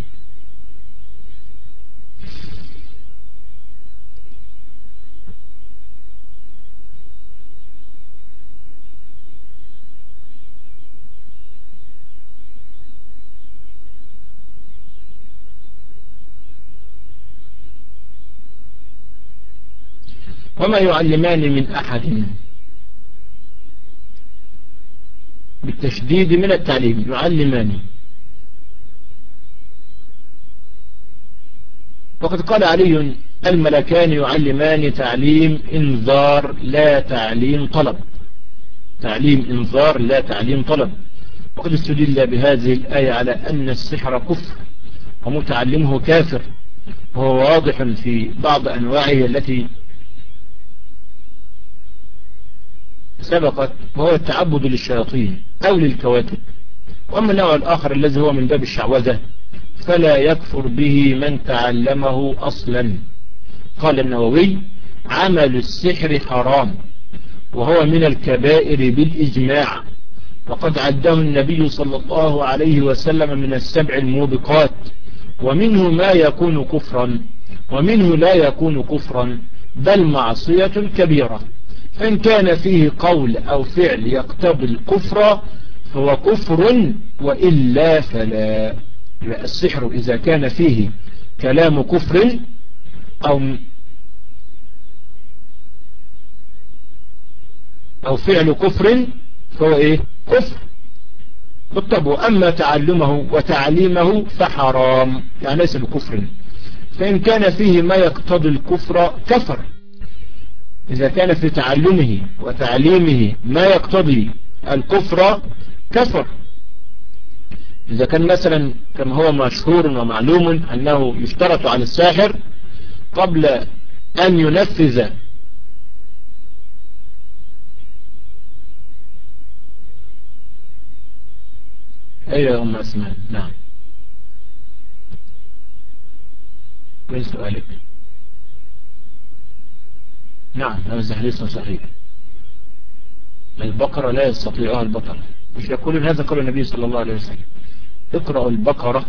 وما يعلمان من أحد، بالتشديد من التعليم، يعلمان. وقد قال علي الملكان يعلمان تعليم انذار لا تعليم طلب، تعليم انذار لا تعليم طلب. وقد استدل بهذه الآية على أن السحر كفر ومتعلمه كافر، وهو واضح في بعض أنواعه التي سبقت، وهو التعبد للشياطين أو للكواكب. وأما النوع الآخر الذي هو من باب الشعوذة فلا يكفر به من تعلمه أصلا. قال النووي عمل السحر حرام وهو من الكبائر بالإجماع، وقد عده النبي صلى الله عليه وسلم من السبع الموبقات، ومنه ما يكون كفرا ومنه لا يكون كفرا بل معصية كبيرة. فإن كان فيه قول أو فعل يقتضي الكفر فهو كفر، وإلا فلا. السحر إذا كان فيه كلام كفر أو أو فعل كفر فهو إيه؟ كفر بالطبع. أما تعلمه وتعليمه فحرام، يعني ليس بكفر. فإن كان فيه ما يقتضي الكفر كفر. إذا كان في تعلمه وتعليمه ما يقتضي الكفر كفر. إذا كان مثلا كما هو مشهور ومعلوم أنه يشترط على الساحر قبل أن ينفذ أيها أم أسمان. نعم من سؤالك؟ نعم هذا حديث صحيح. البقرة لا يستطيعها البطل، مش يقولون هذا قال النبي صلى الله عليه وسلم: اقرأوا البقرة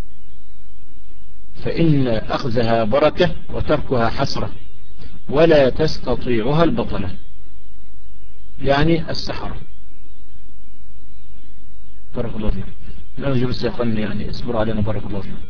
فإن أخذها بركة وتركها حسرة ولا تستطيعها البطلة، يعني السحرة. بارك الله فيك. لا نجيب السيقان يعني اصبروا علينا. بارك الله فيك.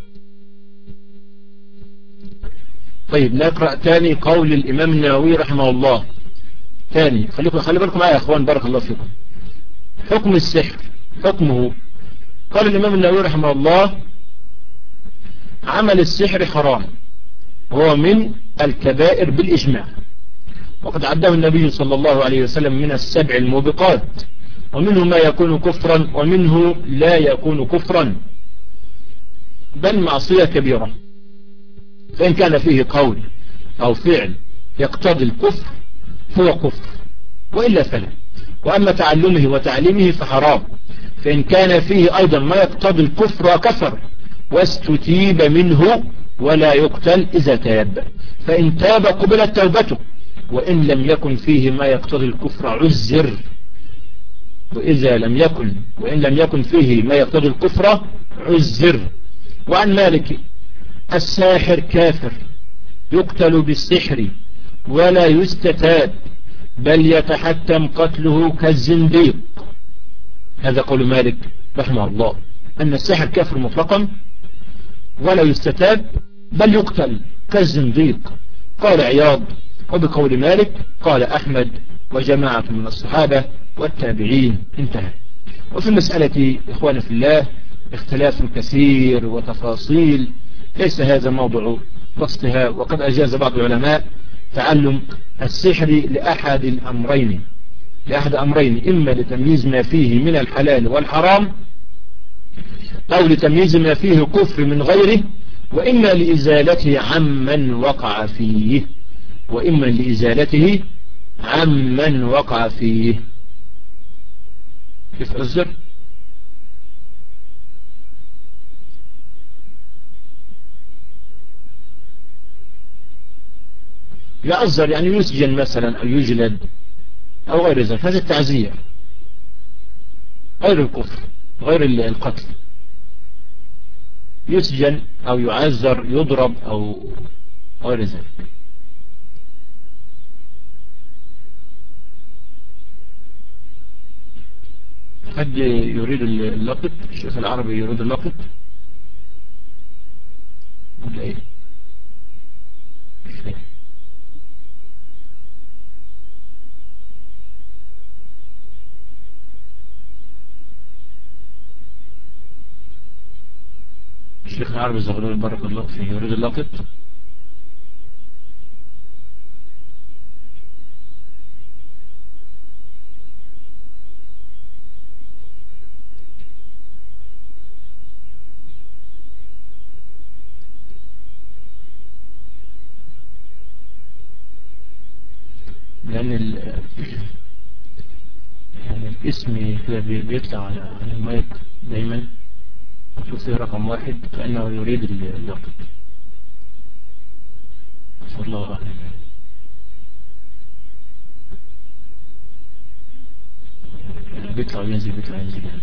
طيب نقرأ تاني قول الإمام النووي رحمه الله. تاني خليكم خلي بالكم معايا يا أخوان، بارك الله فيكم. حكم السحر، حكمه قال الإمام النووي رحمه الله: عمل السحر حرام، هو من الكبائر بالإجماع، وقد عده النبي صلى الله عليه وسلم من السبع الموبقات، ومنه ما يكون كفرا ومنه لا يكون كفرا بل معصية كبيرة، فإن كان فيه قول أو فعل يقتضي الكفر فهو كفر وإلا فلا. وأما تعلمه وتعليمه فحرام، فإن كان فيه أيضا ما يقتضي الكفر كفر واستتيب منه ولا يقتل إذا تاب، فإن تاب قبلت توبته، وإن لم يكن فيه ما يقتضي الكفر عزر، وإذا لم يكن وإن لم يكن فيه ما يقتضي الكفر عزر. وعن مالك: الساحر كافر يقتل بالسحر ولا يستتاب بل يتحتم قتله كالزنديق. هذا قول مالك رحمه الله، أن الساحر كافر مطلقا ولا يستتاب بل يقتل كالزنديق. قال عياض: وبقول مالك قال أحمد وجماعة من الصحابة والتابعين. انتهى. وفي المسألة إخوانا في الله اختلاف كثير وتفاصيل، ليس هذا موضوع بسطها، وقد أجاز بعض العلماء تعلم السحر لأحد الأمرين لأحد أمرين إما لتمييز ما فيه من الحلال والحرام، أو لتمييز ما فيه كفر من غيره، وإما لإزالته عمن وقع فيه وإما لإزالته عمن وقع فيه. كيف أزر؟ يعذر يعني يسجن مثلا أو يجلد أو غير ذلك، هذا التعزير غير الكفر غير القتل. يسجن أو يعذر يضرب أو غير ذلك. حد يريد اللقط؟ الشيخ العربي يريد اللقط ولا ايه؟ الشيخ العربي زغلول بارك الله فيه يريد اللقط. لأن ال يعني الاسم كده بيطلع على المايك دايما وتوصيه رقم واحد كأنه يريد اللقط. صلى الله عليه وسلم. يعني بيطلع وينزل بيطلع وينزل يعني.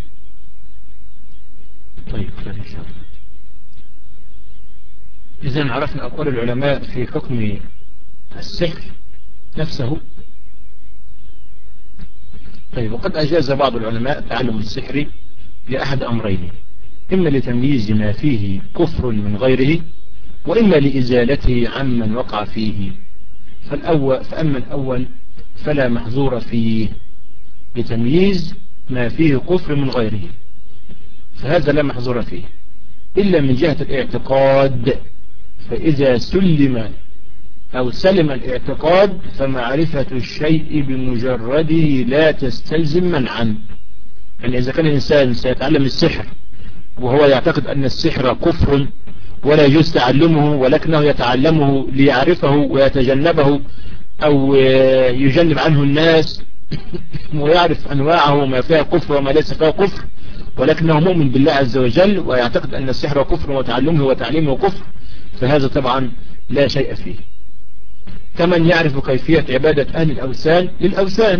طيب خير إن شاء الله. إذن عرفنا أقوال العلماء في حكم السحر نفسه. طيب وقد أجاز بعض العلماء تعلم السحر لأحد أمرين، إما لتمييز ما فيه كفر من غيره، وإما لإزالته عمن وقع فيه. فالأول فأما الأول فلا محظور فيه لتمييز ما فيه كفر من غيره، فهذا لا محظور فيه إلا من جهة الاعتقاد، فإذا سلم أو سلم الاعتقاد فمعرفة الشيء بمجرده لا تستلزم منعا. يعني إذا كان الإنسان سيتعلم السحر وهو يعتقد أن السحر كفر ولا يجوز تعلمه، ولكنه يتعلمه ليعرفه ويتجنبه أو يجنب عنه الناس ويعرف أنواعه وما فيها كفر وما ليس فيها كفر، ولكنه مؤمن بالله عز وجل ويعتقد أن السحر كفر وتعلمه وتعليمه كفر، فهذا طبعا لا شيء فيه. كمن يعرف كيفية عبادة أهل الأوثان للأوثان،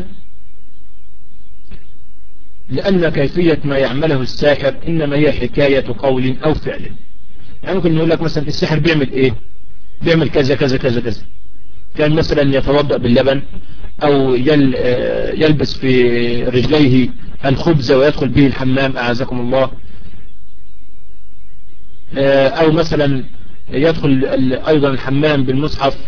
لأن كيفية ما يعمله الساحر إنما هي حكاية قول أو فعل. يعني ممكن نقول لك مثلا الساحر بيعمل إيه؟ بيعمل كذا كذا كذا كذا، كان مثلا يتوضأ باللبن، أو يلبس في رجليه الخبز ويدخل به الحمام أعزكم الله، أو مثلا يدخل أيضا الحمام بالمصحف،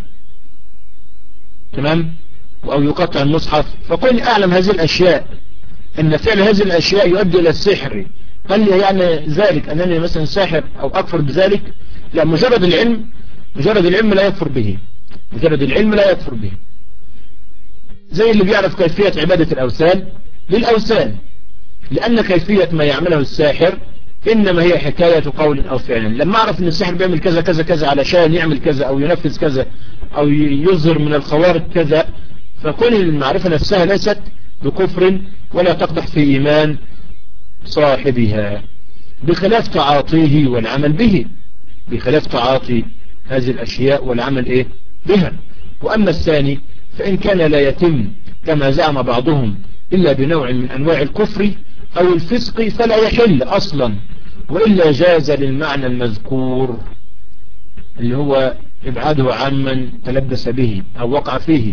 تمام، أو يقطع المصحف. فكل أعلم هذه الأشياء أن فعل هذه الأشياء يؤدي إلى السحر. هل يعني ذلك أنني مثلا ساحر أو أكفر بذلك؟ لا، مجرد العلم مجرد العلم لا يكفر به، مجرد العلم لا يكفر به. زي اللي بيعرف كيفية عبادة الأوثان للأوثان، لأن كيفية ما يعمله الساحر إنما هي حكاية قول أو فعل. لما أعرف أن الساحر بيعمل كذا كذا كذا علشان يعمل كذا أو ينفذ كذا أو يظهر من الخوارق كذا، فكل المعرفة نفسها ليست بكفر ولا تقدح في إيمان صاحبها، بخلاف تعاطيه والعمل به، بخلاف تعاطي هذه الأشياء والعمل إيه بها. وأما الثاني فإن كان لا يتم كما زعم بعضهم إلا بنوع من أنواع الكفر أو الفسق فلا يحل أصلا، وإلا جاز للمعنى المذكور اللي هو إبعاده عمن تلبس به أو وقع فيه.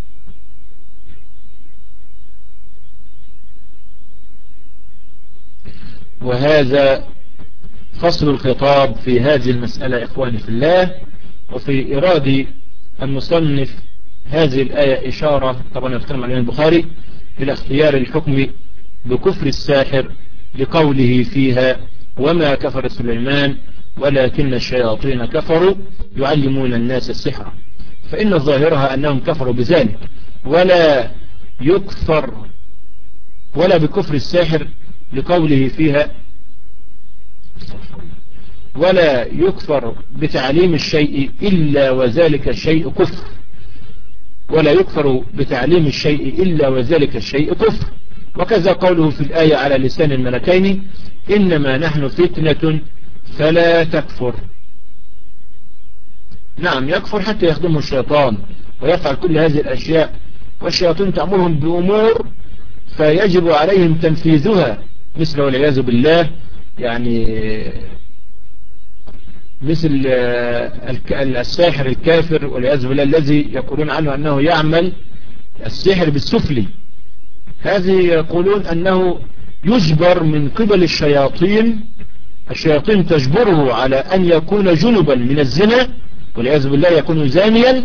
وهذا فصل الخطاب في هذه المسألة إخواني في الله. وفي إرادة المصنف هذه الآية إشارة، طبعا يتكلم عن البخاري، إلى اختيار الحكم بكفر الساحر لقوله فيها وما كفر سليمان ولكن الشياطين كفروا يعلمون الناس السحر، فإن ظاهرها أنهم كفروا بذلك، ولا يكفر ولا بكفر الساحر لقوله فيها ولا يكفر بتعليم الشيء إلا وذلك الشيء كفر، ولا يكفر بتعليم الشيء إلا وذلك الشيء كفر. وكذا قوله في الآية على لسان الملكين إنما نحن فتنة فلا تكفر. نعم يكفر حتى يخدمه الشيطان ويفعل كل هذه الأشياء، والشياطين تأمرهم بأمور فيجب عليهم تنفيذها، مثل والعياذ بالله يعني مثل الساحر الكافر والعياذ بالله الذي يقولون عنه أنه يعمل السحر بالسفلي. هذه يقولون أنه يجبر من قبل الشياطين، الشياطين تجبره على أن يكون جنبا من الزنا والعياذ بالله، يكون زانيا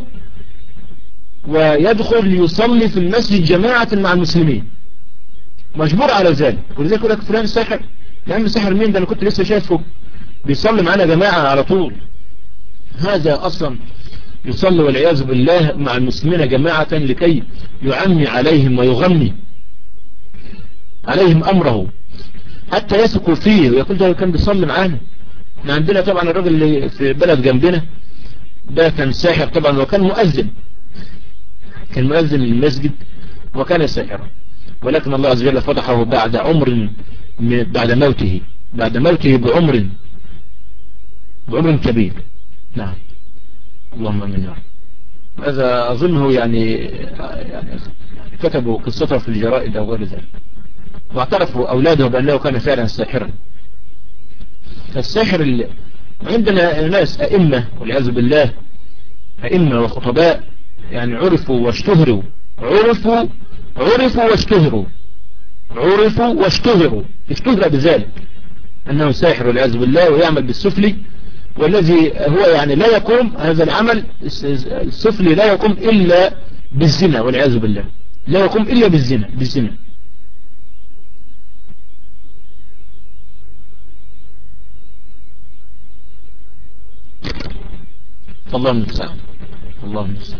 ويدخل ليصلي في المسجد جماعة مع المسلمين، مجبور على ذلك. ولذلك يقول لك فلان ساحر، لأن ساحر مين ده؟ أنا كنت لسه شايفه بيصلي معنا جماعة على طول. هذا أصلا يصلي والعياذ بالله مع المسلمين جماعة لكي يعمي عليهم ويغني عليهم أمره حتى يثقوا فيه، ويقول ده كان بيصلي معانا. احنا عندنا طبعا الراجل اللي في بلد جنبنا ده كان ساحر طبعا، وكان مؤذن، كان مؤذن للمسجد وكان ساحرا، ولكن الله عز وجل فضحه بعد عمر بعد موته بعد موته بعمر بعمر كبير. نعم اللهم امين يا رب. هذا اظنه يعني يعني كتبوا قصته في الجرائد او غير ذلك، واعترفوا اولاده بانه كان فعلا ساحرا. فالساحر اللي عندنا ناس ائمه والعياذ بالله، ائمه وخطباء يعني عرفوا واشتهروا عرفوا عرفوا واشتهروا عرفوا واشتهروا اشتهر بذلك انه ساحر والعياذ بالله ويعمل بالسفلي، والذي هو يعني لا يقوم هذا العمل السفلي لا يقوم إلا بالزنا والعياذ بالله، لا يقوم إلا بالزنا بالزنا الله المستعان الله المستعان.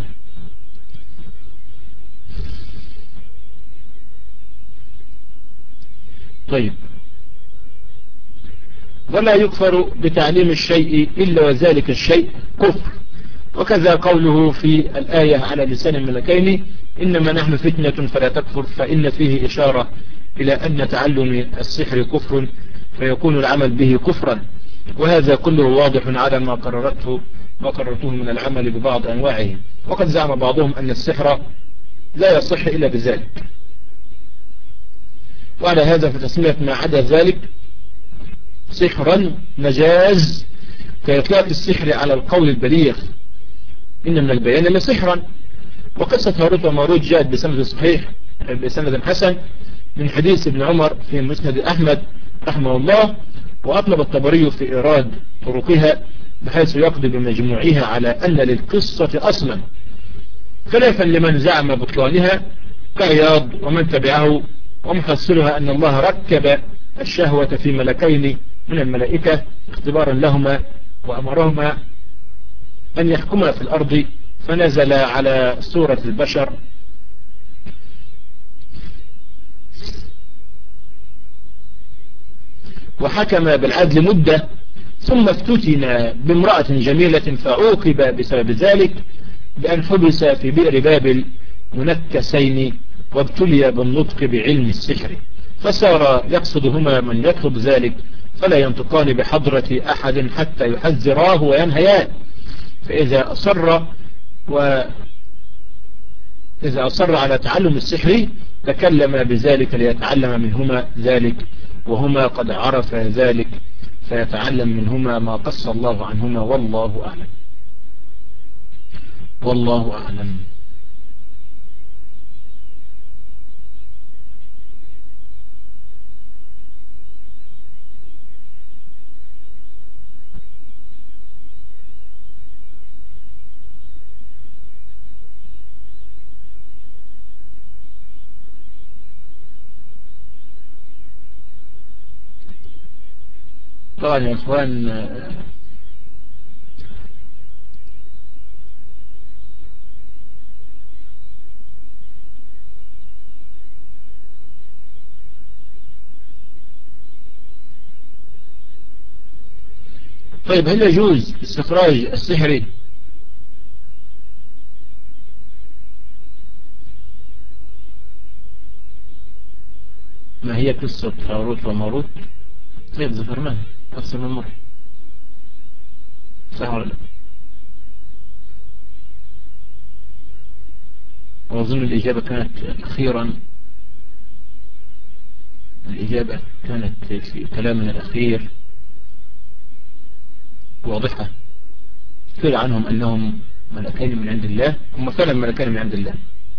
طيب، ولا يكفر بتعليم الشيء إلا وذلك الشيء كفر. وكذا قوله في الآية على لسان الملكين إنما نحن فتنة فلا تكفر، فإن فيه إشارة إلى أن تعلم السحر كفر فيكون العمل به كفرا، وهذا كله واضح على ما قررته ما قررته من العمل ببعض أنواعه. وقد زعم بعضهم أن السحر لا يصح إلا بذلك، وعلى هذا فتسمية ما عدا ذلك سحرا مجاز، كإطلاق السحر على القول البليغ إن من البيان لسحرا. وقصة هاروت وماروت جاءت بسند صحيح بسند حسن من حديث ابن عمر في مسند أحمد رحمه الله، وأطلب الطبري في إيراد طرقها بحيث يقضي بمجموعها على أن للقصة أصلا، خلافا لمن زعم بطلانها كعياض ومن تبعه، ومحصلها أن الله ركب الشهوة في ملكين من الملائكة اختبارا لهما، وأمرهما أن يحكما في الأرض، فنزل على سورة البشر وحكم بالعدل مدة، ثم افتتن بامرأة جميلة فعوقب بسبب ذلك بأن حبس في بئر بابل منكسين، وابتلي بالنطق بعلم السحر، فصار يقصدهما من يطلب ذلك فلا ينطقان بحضرة أحد حتى يحذراه وينهيان، فإذا أصر و إذا أصر على تعلم السحر تكلم بذلك ليتعلم منهما ذلك، وهما قد عرف ذلك فيتعلم منهما ما قص الله عنهما، والله أعلم. والله أعلم. طبعا يا إخوان، طيب هل يجوز استخراج السحر ما هي قصة هاروت وماروت؟ طيب ذكرناها أكثر من مرة، صح ولا لا؟ وأظن الإجابة كانت أخيرا الإجابة كانت في كلامنا الأخير واضحة، قيل عنهم أنهم ملكين من عند الله، هم فعلا ملكين من عند الله،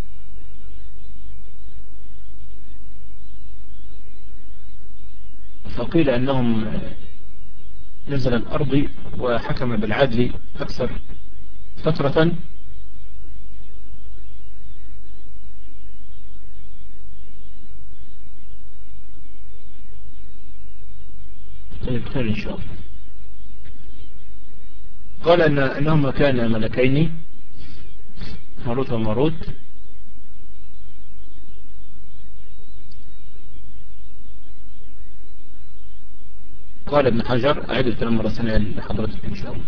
فقيل أنهم نزل الأرض وحكم بالعدل أكثر فترة، طيب خير إن شاء الله. قال أن أنهما كان ملكين هاروت وماروت، قال ابن حجر، أعيد الكلام مرة ثانية لحضرتك إن شاء الله.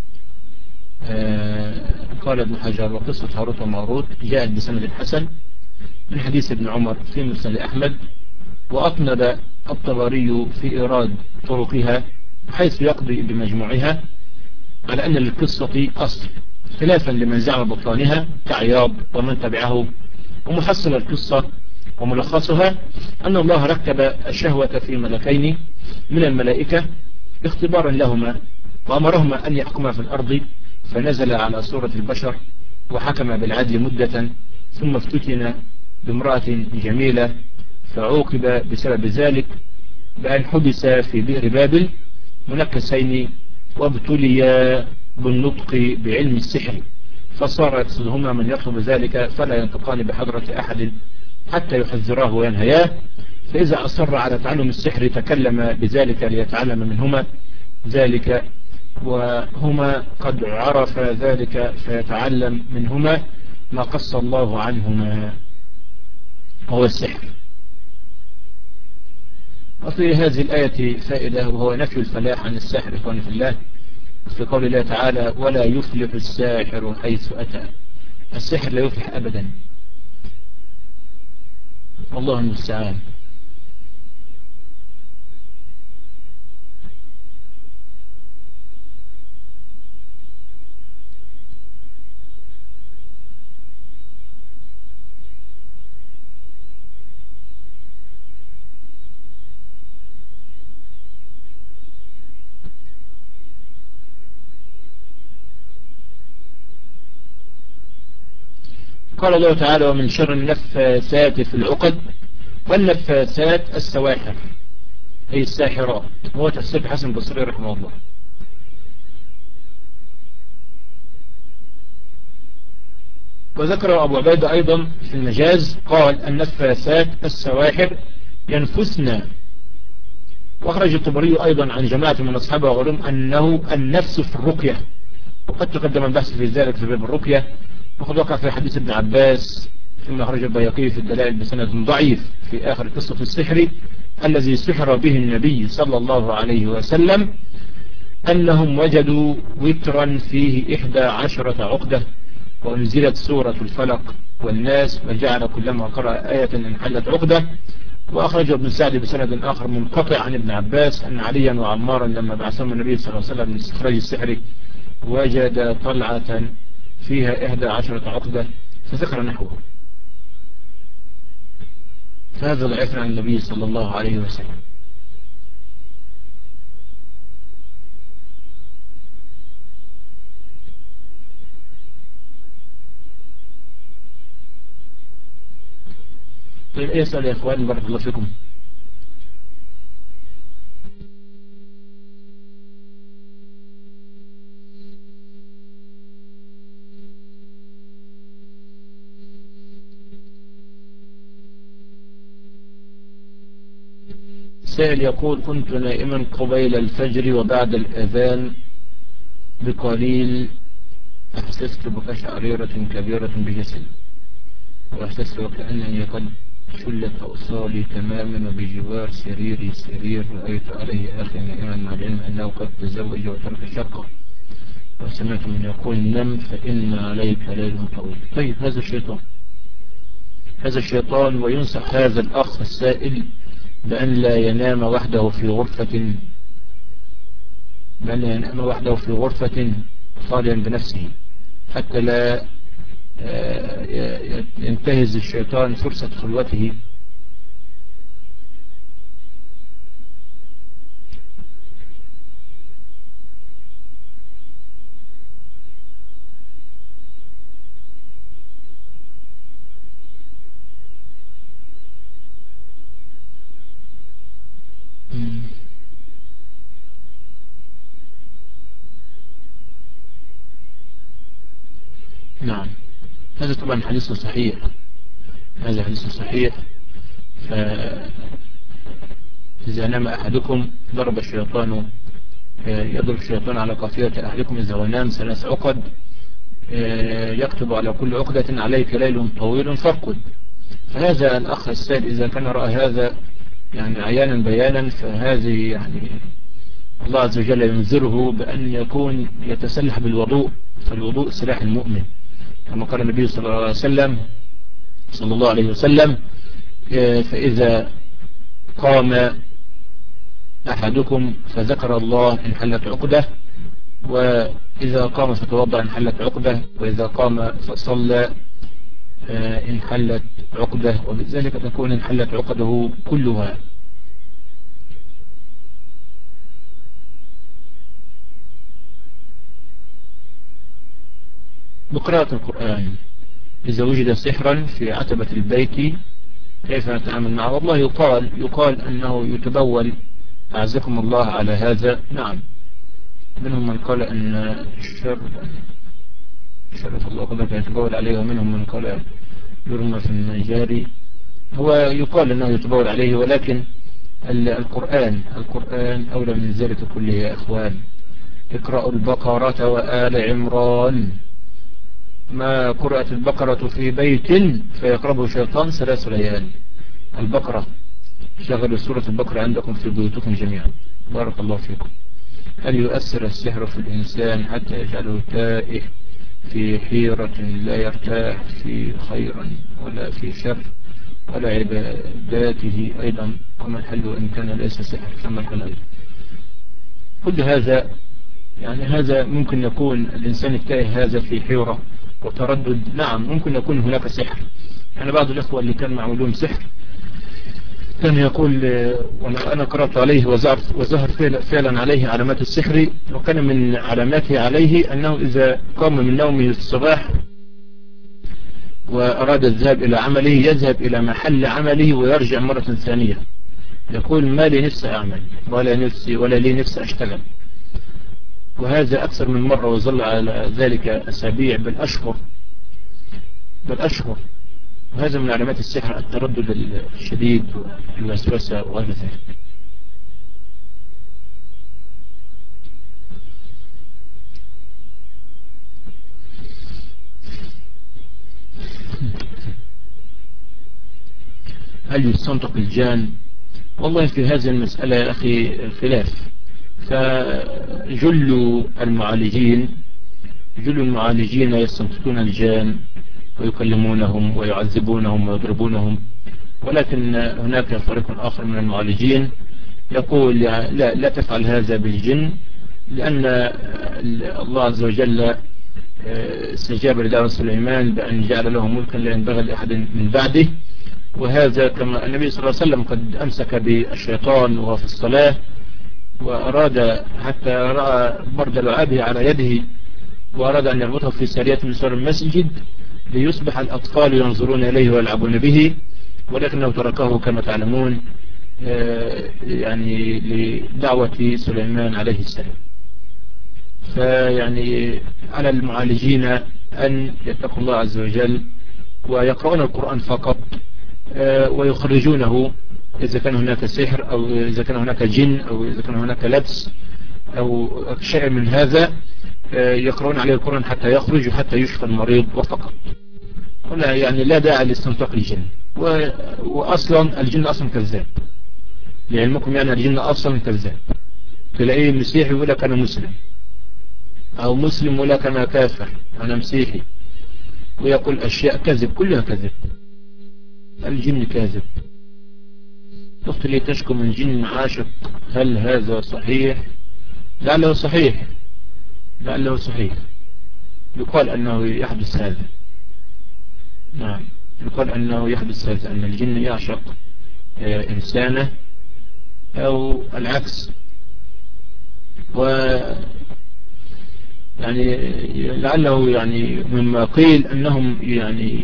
آه قال ابن حجر: وقصة هاروت وماروت جاءت بسند الحسن من حديث ابن عمر في مسند أحمد، وأطنب الطبري في إيراد طرقها حيث يقضي بمجموعها على أن للقصة أصل، خلافا لمن زعم بطلانها كعياض ومن تبعه، ومحصل القصة وملخصها أن الله ركب الشهوة في ملكين من الملائكة اختبارا لهما، وأمرهما أن يحكما في الأرض، فنزل على سورة البشر وحكم بالعدل مدة، ثم افتتن بامرأة جميلة فعوقب بسبب ذلك بأن حبس في بئر بابل منكسين، وابتلي بالنطق بعلم السحر، فصار يقصدهما من يطلب ذلك فلا ينطقان بحضرة أحد حتى يحذراه وينهياه، فإذا أصر على تعلم السحر تكلم بذلك ليتعلم منهما ذلك، وهما قد عرف ذلك فيتعلم منهما ما قص الله عنهما وهو السحر. وفي هذه الآية فائدة، وهو نفي الفلاح عن الساحر إخواني في الله، في قول الله تعالى: ولا يفلح الساحر حيث أتى. السحر لا يفلح أبدا، والله المستعان. قال الله تعالى ومن شر النفاثات في العقد والنفاثات السواحر أي الساحرات. هو تفسير حسن البصري رحمه الله. وذكر أبو عبيدة أيضا في المجاز قال النفاثات السواحر ينفسن. وأخرج الطبري أيضا عن جماعة من أصحابه وغيرهم أنه النفس في الرقية، وقد تقدم البحث في ذلك في باب الرقية، وقد وقع في حديث ابن عباس فيما أخرج البيهقي في الدلائل بسند ضعيف في آخر قصة السحر الذي سحر به النبي صلى الله عليه وسلم أنهم وجدوا وترا فيه إحدى عشرة عقدة وأنزلت سورة الفلق والناس وجعل كلما قرأ آية انحلت عقدة. وأخرج ابن سعد بسند آخر منقطع عن ابن عباس أن عليا وعمارا لما بعثهم النبي صلى الله عليه وسلم لاستخراج السحر وجد طلعة فيها إحدى عشرة عقدة فذكر نحوه. فهذا ضعيف عن النبي صلى الله عليه وسلم. طيب ايه سؤال يا اخوان بارك الله فيكم؟ سائل يقول كنت نائما قبيل الفجر وبعد الأذان بقليل أحسست بقشعريرة كبيرة بجسدي وأحسست وكأنني قد شلت أوصالي تماما وبجوار سريري سرير رأيت عليه أخي نائما مع العلم أنه قد تزوج وترك الشقة وسمعت من يقول نم فإن عليك ليل طويل. طيب هذا الشيطان هذا الشيطان وينصح هذا الأخ السائل بأن لا ينام وحده في غرفة بأن لا ينام وحده في غرفة خاليا بنفسه حتى لا ينتهز الشيطان فرصة خلوته. نعم هذا طبعا حديث صحيح هذا حديث صحيح. فإذا نام أحدكم ضرب الشيطان يضرب الشيطان على قافية أحدكم إذا ونام ثلاث عقد يكتب على كل عقدة عليك ليل طويل فارقد. فهذا الأخ السائل إذا كان رأى هذا يعني عيانا بيانا فهذه يعني الله عز وجل ينذره بأن يكون يتسلح بالوضوء، فالوضوء سلاح المؤمن كما قال النبي صلى الله عليه وسلم صلى الله عليه وسلم فإذا قام أحدكم فذكر الله انحلت عقدة، وإذا قام فتوضأ انحلت عقدة، وإذا قام فصلى انحلت عقدة، وبذلك تكون انحلت عقده كلها. بقراءة القرآن إذا وجد سحرا في عتبة البيت كيف نتعامل معه؟ والله يقال يقال أنه يتبول أعزكم الله على هذا. نعم منهم من قال أن الشر شرف الله قدرك يتبول عليه، ومنهم من قال يرمى في المجاري. هو يقال أنه يتبول عليه، ولكن القرآن القرآن أولى من ذلك كله يا إخوان. اقرأوا البقرة وآل عمران، ما قرأت البقرة في بيت فيقربه شيطان ثلاث ليال. البقرة شغلوا سورة البقرة عندكم في بيوتكم جميعا بارك الله فيكم. هل يؤثر السحر في الإنسان حتى يجعله تائه في حيرة لا يرتاح في خيرا ولا في شر ولا عباداته أيضا؟ وما الحل إن كان ليس سحر ثم الحل أيضا؟ كل هذا يعني هذا ممكن يكون الإنسان التائه هذا في حيرة وتردد. نعم ممكن يكون هناك سحر. يعني بعض الإخوة اللي كان معمولهم سحر كان يقول وأنا قرأت عليه وظهر فعلا عليه علامات السحر، وكان من علاماته عليه أنه إذا قام من نومه الصباح وأراد الذهاب إلى عمله يذهب إلى محل عمله ويرجع مرة ثانية يقول ما لي نفسي أعمل ولا نفسي ولا لي نفسي أشتغل، وهذا أكثر من مرة وظل على ذلك أسابيع بالأشهر بالأشهر وهذا من علامات السحر التردد الشديد والوسوسة وغير ذلك. هل يستنطق الجان؟ والله في هذه المسألة يا أخي خلاف، فجل المعالجين جل المعالجين يستنطقون الجان ويكلمونهم ويعذبونهم ويضربونهم، ولكن هناك فريق آخر من المعالجين يقول لا لا تفعل هذا بالجن، لأن الله عز وجل استجاب لدعوة سليمان بأن جعل له ملكا لا ينبغي لأحد من بعده، وهذا كما النبي صلى الله عليه وسلم قد أمسك بالشيطان وهو في الصلاة وأراد حتى رأى برد لعابه على يده وأراد أن يربطه في سارية من سور المسجد ليصبح الأطفال ينظرون إليه ويلعبون به، ولكنه تركه كما تعلمون يعني لدعوة سليمان عليه السلام. فيعني على المعالجين أن يتقوا الله عز وجل ويقرؤون القرآن فقط ويخرجونه إذا كان هناك سحر أو إذا كان هناك جن أو إذا كان هناك لبس أو شيء من هذا، يقرؤون عليه القرآن حتى يخرج وحتى يشفى المريض وفقط، ولا يعني لا داعي لاستنطاق الجن. وأصلا الجن أصلا كذاب لعلمكم، يعني الجن أصلا كذاب. تلاقيه مسيحي يقول لك أنا مسلم، أو مسلم يقول لك أنا كافر أنا مسيحي، ويقول أشياء كذب كلها كذب. الجن كاذب. الأخت اللي تشكو من جن عاشق هل هذا صحيح؟ لعله صحيح لعله صحيح يقال أنه يحدث هذا. نعم يقال أنه يحدث هذا، أن الجن يعشق إنسانه أو العكس. و يعني لعله يعني مما قيل أنهم يعني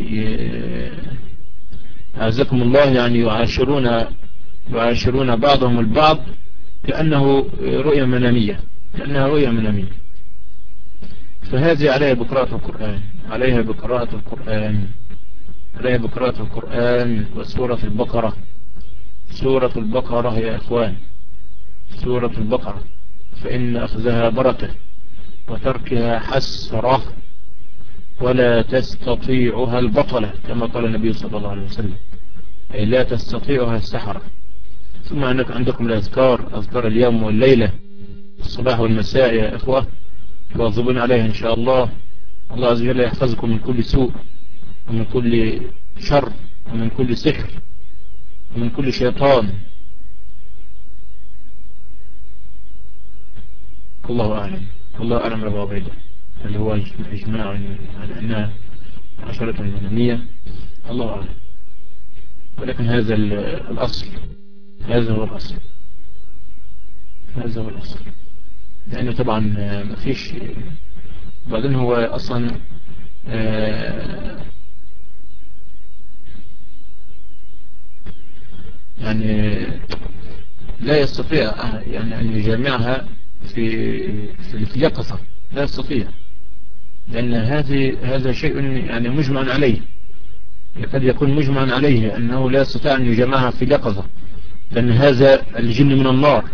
أعزكم الله يعني يعاشرون يعاشرون بعضهم البعض كأنه رؤية منامية كأنها رؤية منامية. فهذه عليها بقراءة القرآن عليها بقراءة القرآن عليها بقراءة القرآن وسورة البقرة. سورة البقرة يا إخوان، سورة البقرة، فإن أخذها بركة وتركها حسرة ولا تستطيعها البطلة كما قال النبي صلى الله عليه وسلم، أي لا تستطيعها السحرة. ثم أنك عندكم الأذكار، أذكار اليوم والليلة الصباح والمساء يا إخوة، تواظبون عليها إن شاء الله. الله عز وجل يحفظكم من كل سوء ومن كل شر ومن كل سحر ومن كل شيطان. الله أعلم الله أعلم رب عبيده، اللي هو إجماع على أنها عشرة منامية، الله أعلم. ولكن هذا الأصل هذا هو الأصل هذا هو الأصل لأنه طبعا ما فيش. بعدين هو أصلا يعني لا يستطيع يعني أن يجمعها في في اليقظة، لا يستطيع، لأن هذه هذا شيء يعني مجمع عليه، يكاد يكون مجمع عليه أنه لا يستطيع أن يجمعها في اليقظة، لأن هذا الجن من النار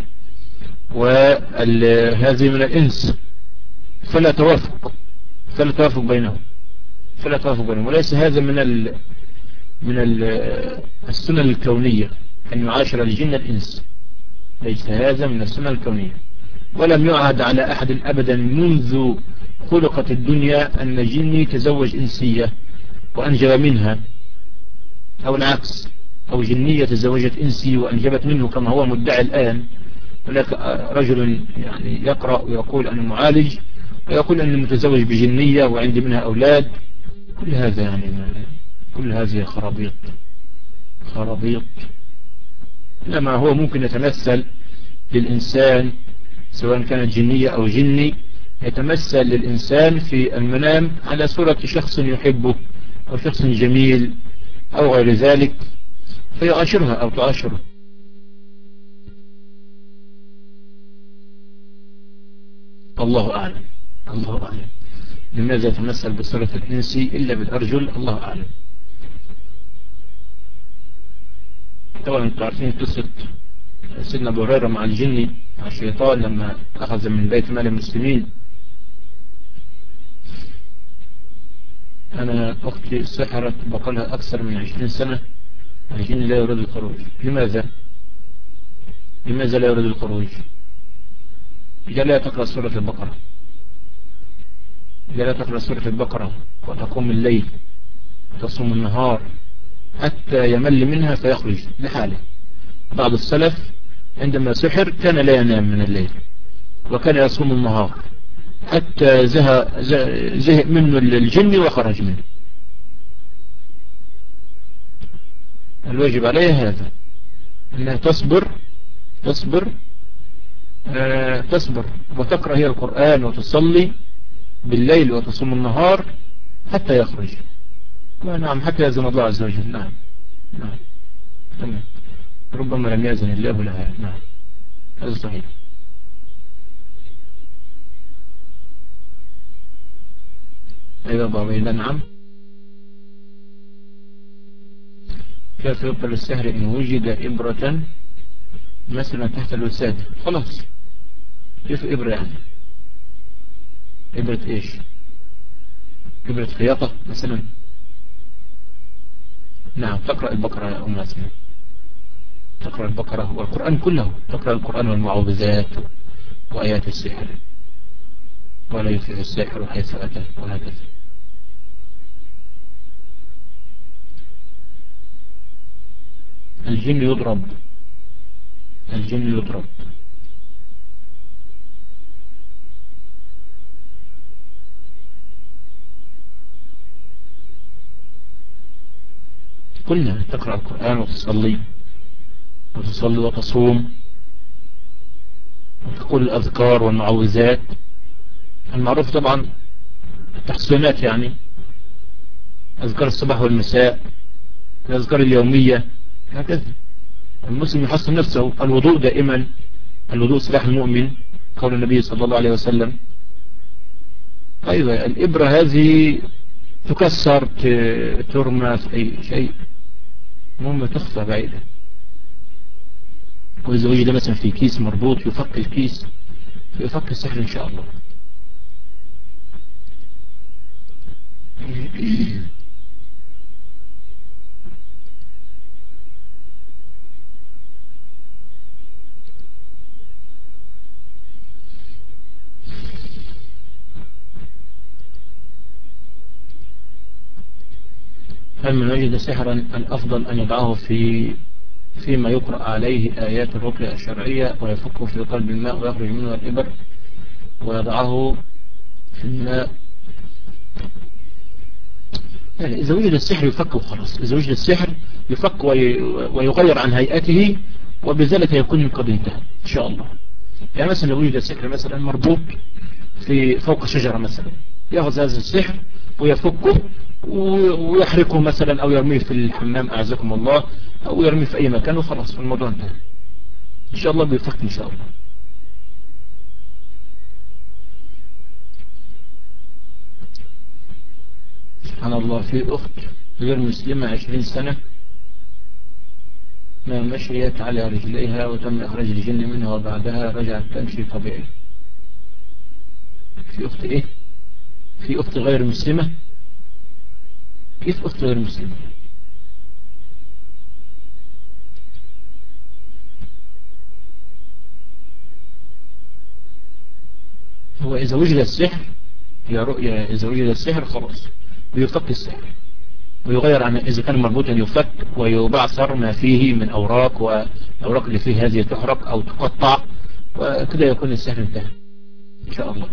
وهذه من الإنس، فلا توافق فلا توافق بينهم فلا توافق بينهم وليس هذا من ال من ال السنن الكونية أن يعاشر الجن الإنس، ليس هذا من السنن الكونية. ولم يعهد على أحد أبدا منذ خلقت الدنيا أن جني تزوج إنسية وأنجب منها، أو العكس، أو جنية تزوجت إنسي وأنجبت منه كما هو مدعي الآن. هناك رجل يعني يقرأ ويقول أنه معالج ويقول أنه متزوج بجنية وعندي منها أولاد. كل هذا يعني كل هذه خرابيط خرابيط. إنما هو ممكن يتمثل للإنسان سواء كانت جنية أو جني، يتمثل للإنسان في المنام على صورة شخص يحبه أو شخص جميل أو غير ذلك فيعاشرها أو تعاشره. الله أعلم. الله أعلم. لماذا يتمثل بصورة الإنس إلا بالأرجل؟ الله أعلم. طبعا انتم عارفين قصة سيدنا أبو هريرة مع الجن مع الشيطان لما أخذ من بيت مال المسلمين. أنا أختي سحرت بقالها أكثر من عشرين سنة، الجن لا يريد الخروج. لماذا؟ لماذا لا يريد الخروج؟ إذا لا تقرأ سورة البقرة، إذا لا تقرأ سورة البقرة وتقوم الليل وتصوم النهار حتى يمل منها فيخرج لحاله. بعض السلف عندما سحر كان لا ينام من الليل وكان يصوم النهار حتى زهق, زهق منه الجن وخرج منه. الواجب عليها هذا، أنها تصبر تصبر آه تصبر وتقرأ هي القرآن وتصلي بالليل وتصوم النهار حتى يخرج. نعم، حتى يأذن الله عز وجل. نعم نعم تمام. ربما لم يأذن الله لها. نعم هذا صحيح. أيضا ضمينا. نعم. كيف يبطل السحر إن وجد إبرة مثلا تحت الوسادة؟ خلاص. كيف إبرة يعني؟ إبرة إيش؟ إبرة خياطة مثلا؟ نعم، تقرأ البقرة يا أم أسماء، تقرأ البقرة والقرآن كله، تقرأ القرآن والمعوذات وآيات السحر، ولا يفلح السحر حيث أتى وهكذا. الجن يضرب، الجن يضرب. قلنا تقرأ القرآن وتصلي وتصلي وتصوم وتقول الأذكار والمعوذات المعروف طبعا، التحسينات يعني، أذكار الصباح والمساء، الأذكار اليومية هكذا. المسلم يحسن نفسه. الوضوء دائما، الوضوء سلاح المؤمن، قول النبي صلى الله عليه وسلم. أيضا الإبرة هذه تكسر ترمى في أي شيء، المهم تخفى بعيدا. وإذا وجد مثلا في كيس مربوط يفك الكيس، يفك السحر إن شاء الله. هل من وجد سحرا الأفضل أن يضعه في فيما يقرأ عليه آيات الرقية الشرعية ويفكه في قلب الماء ويخرج منه الإبر ويضعه في الماء؟ يعني إذا وجد السحر يفك وخلاص. إذا وجد السحر يفك ويغير عن هيئته، وبذلك يكون قد انتهى إن شاء الله. يعني مثلا لو وجد السحر مثلا مربوط في فوق شجرة مثلا، يأخذ هذا السحر ويفكه ويحرقه مثلا أو يرميه في الحمام أعزكم الله، أو يرميه في أي مكان وخلاص الموضوع انتهى إن شاء الله، بيفك إن شاء الله. سبحان الله. في أخت غير مسلمة عشرين سنة ما مشيت على رجليها وتم إخراج الجن منها وبعدها رجعت تمشي طبيعي. في أخت إيه؟ في أخت غير مسلمة؟ كيف أخت غير مسلمة؟ هو إذا وجد السحر يا رؤيا، إذا وجد السحر خلاص بيفك السحر ويغير عن، إذا كان مربوطا يفك ويبعثر ما فيه من أوراق، والأوراق اللي فيه هذه تحرق أو تقطع، وكده يكون السحر انتهى إن شاء الله.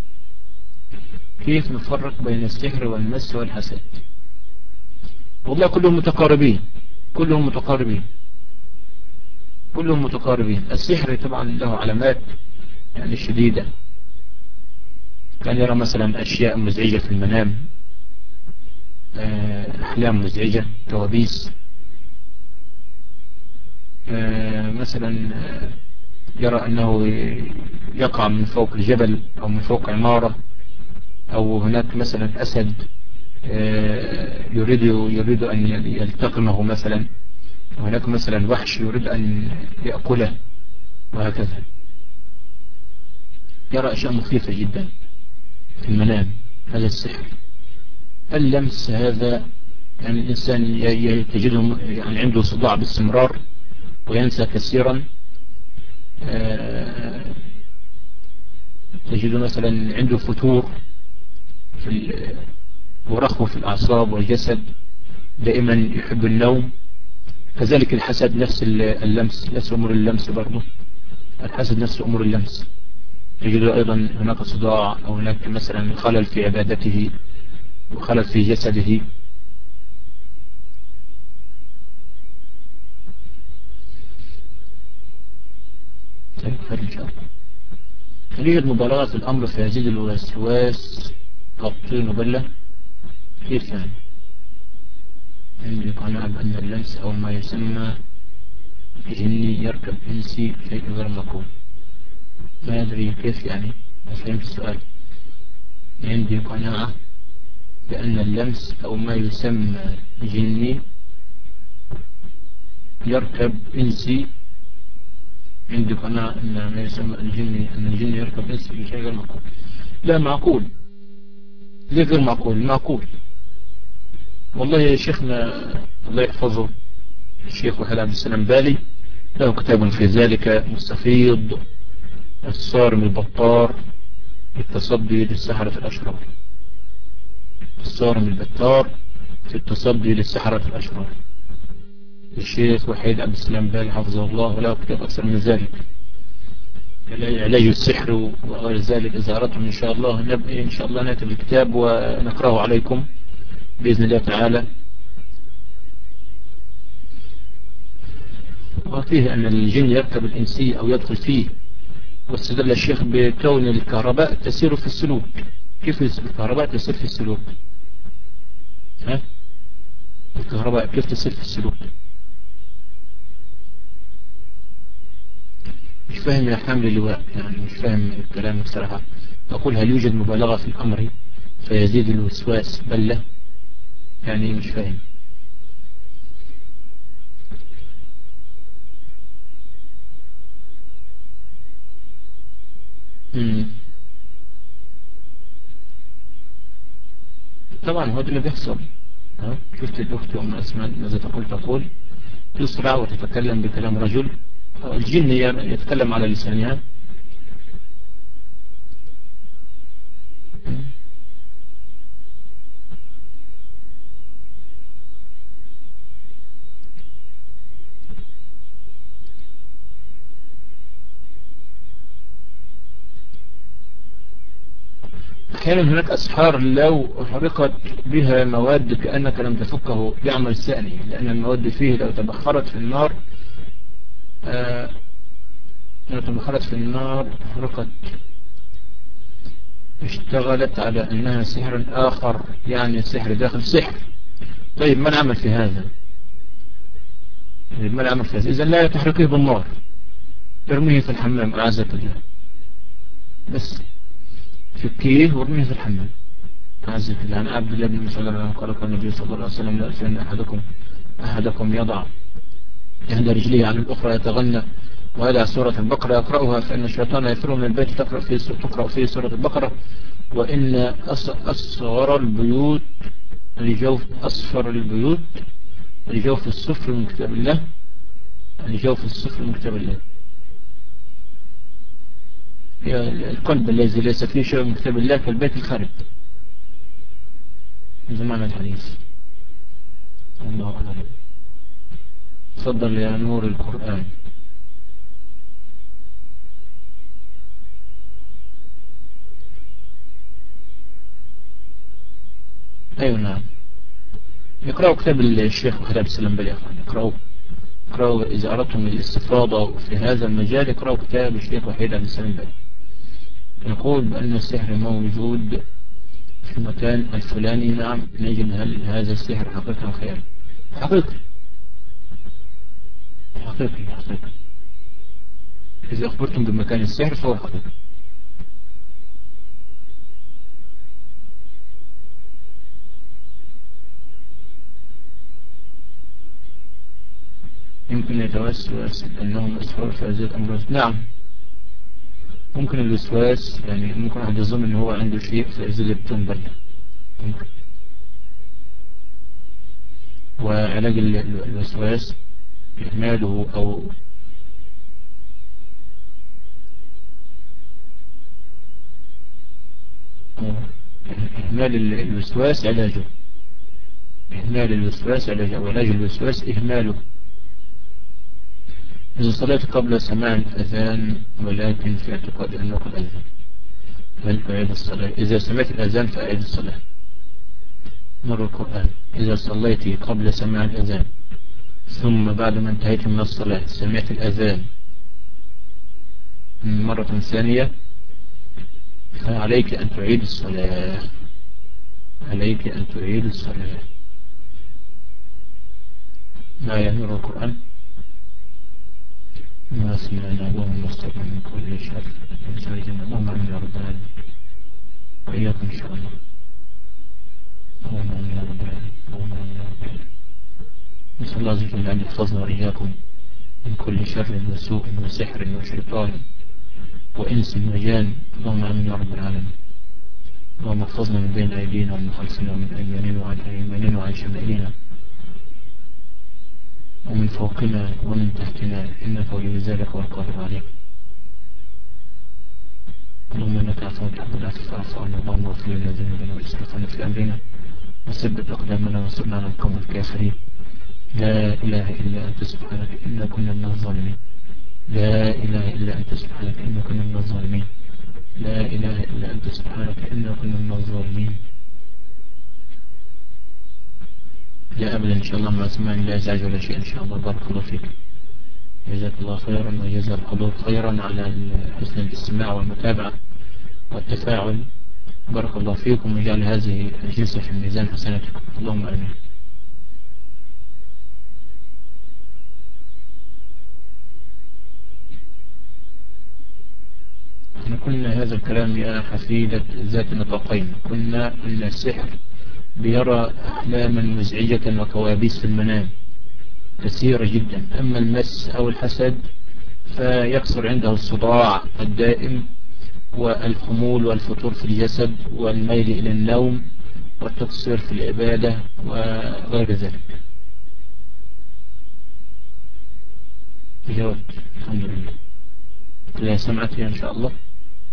كيف نفرق بين السحر والمس والحسد؟ والله كلهم متقاربين، كلهم متقاربين كلهم متقاربين. السحر طبعا له علامات يعني شديدة، كان يرى مثلا أشياء مزعجة في المنام، أحلام مزعجة، كوابيس، مثلا يرى أنه يقع من فوق الجبل أو من فوق عمارة، أو هناك مثلا أسد يريد يريد أن يلتقمه مثلا، وهناك مثلا وحش يريد أن يأكله، وهكذا. يرى أشياء مخيفة جدا في المنام. هذا السحر. اللمس هذا يعني الإنسان تجده يعني عنده صداع باستمرار وينسى كثيرا، تجده مثلا عنده فتور في ورخو في الأعصاب والجسد، دائما يحب النوم. كذلك الحسد نفس اللمس، نفس أمور اللمس برضه. الحسد نفس أمور اللمس، تجده أيضا هناك صداع، أو هناك مثلا خلل في عبادته وخلل في جسده. طيب خير إن شاء الله. يوجد مبالغة في الأمر فيزيد الوسواس كالطين وبلة. كيف يعني؟ عندي قناعة بأن اللمس أو ما يسمى جني يركب إنسي شيء غير مقبول. ما أدري كيف يعني، ما فهمت السؤال. عندي قناعة بأن اللمس أو ما يسمى جني يركب إنسي. عندي قناعة أن ما يسمى الجني أن الجني يركب إنسي شيء غير معقول. لا معقول. ليه غير معقول؟ معقول والله يا شيخنا الله يحفظه الشيخ وحيد عبد السلام بالي، له كتاب في ذلك مستفيض، الصارم البطار في التصدي للسحرة الأشرار. الصارم البطار في التصدي للسحرة الأشرار. الشيخ وحيد عبد السلام بالي حفظه الله، وله كتاب أكثر من ذلك، علاج السحر وغير ذلك. إذا أردتم إن شاء الله نبقى إن شاء الله نأتي بالكتاب ونقرأه عليكم بإذن الله تعالى. وفيه أن الجن يركب الإنسي أو يدخل فيه. واستدل الشيخ بكون الكهرباء تسير في السلوك. كيف الكهرباء تسير في السلوك؟ ها؟ الكهرباء كيف تسير في السلوك؟ مش فاهم يا حامل اللواء، يعني مش فاهم الكلام بصراحة. أقول هل يوجد مبالغة في الأمر فيزيد الوسواس بلة؟ يعني مش فاهم. مم. طبعا هو ده اللي بيحصل. ها؟ شفت الأخت أم أسماء ماذا تقول؟ تقول تسرع وتتكلم بكلام رجل. الجن يتكلم على لسانها. أحيانا هناك أسحار لو حرقت بها مواد كأنك لم تفكه يعمل ثاني، لأن المواد فيه لو تبخرت في النار آه لو تبخرت في النار حرقت، اشتغلت على أنها سحر آخر، يعني سحر داخل سحر. طيب ما العمل في هذا؟ ما العمل في هذا؟ إذا لا تحرقه بالنار، ارميه في الحمام أعزك الله، بس فكيه وارميه في الحمام أعزك الله. عن عبد الله بن مسعود قال قال النبي صلى الله عليه وسلم لا أسأل أحدكم أحدكم يضع إحدى رجليه على الأخرى يتغنى ويدع سورة البقرة يقرأها، فإن الشيطان يفر من البيت تقرأ فيه تقرأ فيه سورة البقرة. وإن أصغر البيوت لجوف أصفر البيوت لجوف الصفر من كتاب الله، لجوف الصفر من كتاب الله. القلب الذي ليس فيه شيء من كتاب الله كالبيت الخارب. هذا معنى الحديث. الله أعلم. تفضل يا نور القرآن. أيوة نعم، يقرأوا كتاب الشيخ وحيد عبد السلام بالي. يقرأوا يقرأوا إذا أردتم الاستفاضة في هذا المجال يقرأوا كتاب الشيخ وحيد عبد السلام بالي. يقول بأن السحر موجود في المكان الفلاني نعم نجد هل هذا السحر حقيقي أو خيال. حقيقي حقيقي حقيقي إذا أخبرتم بمكان السحر فهو حقيقي. يمكن يتوسوس أنهم أسفار في هذه الأمراض. نعم ممكن الوسواس، يعني ممكن واحد يظن أنه هو عنده شيء فإذا بتنبل ممكن. وعلاج الوسواس إهماله أو إهمال الوسواس علاجه، إهمال الوسواس علاجه، وعلاج الوسواس إهماله. إذا صليت قبل سماع الأذان ولكن في اعتقاد أنه قد أذن هل أعيد الصلاة؟ إذا سمعت الأذان فأعيد الصلاة. مر القرآن إذا صليت قبل سماع الأذان ثم بعد ما انتهيت من الصلاة سمعت الأذان مرة ثانية فعليك أن تعيد الصلاة، عليك أن تعيد الصلاة. ما يمر القرآن ما سمعنا اللهم استغفر من كل شر وزوجنا اللهم امين يا رب العالمين وإياكم إن شاء الله. اللهم امين يا رب العالمين اللهم امين يا رب العالمين. نسأل الله عز وجل أن يحفظنا وإياكم من كل شر وسوء وسحر وشيطان وإنس وجان. اللهم امين يا رب العالمين. اللهم احفظنا من بين أيدينا ومن خلفنا ومن أيماننا وعن أيماننا وعن شمائلنا ومن فوقنا ومن تحتنا إنك ولي ذلك والقادر عليه. اللهم إنك عفو تحب العفو فاعف عنا. اللهم اغفر لنا ذنوبنا وإسرافنا في أمرنا وثبت أقدامنا وانصرنا على القوم الكافرين. لا إله إلا أنت سبحانك إنا كنا من الظالمين. لا إله إلا أنت سبحانك إنا كنا من الظالمين. لا إله إلا أنت سبحانك إنا كنا من الظالمين. لا أبدا إن شاء الله مع سماعني لا يزعج ولا شيء إن شاء الله. بارك الله فيك، جزاك الله خيرا وجزا الحضور خيرا على حسن الاستماع والمتابعة والتفاعل. بارك الله فيكم وجعل هذه الجلسة في ميزان حسناتكم اللهم آمين. احنا قلنا هذا الكلام يا حفيدة ذات نطاقين، قلنا أن السحر بيرى أحلاما مزعجة وكوابيس في المنام كثيرة جدا. أما المس أو الحسد فيكثر عنده الصداع الدائم والخمول والفتور في الجسد والميل إلى النوم والتقصير في العبادة وغير ذلك. جواب الحمد لله. لا سمعت إن شاء الله.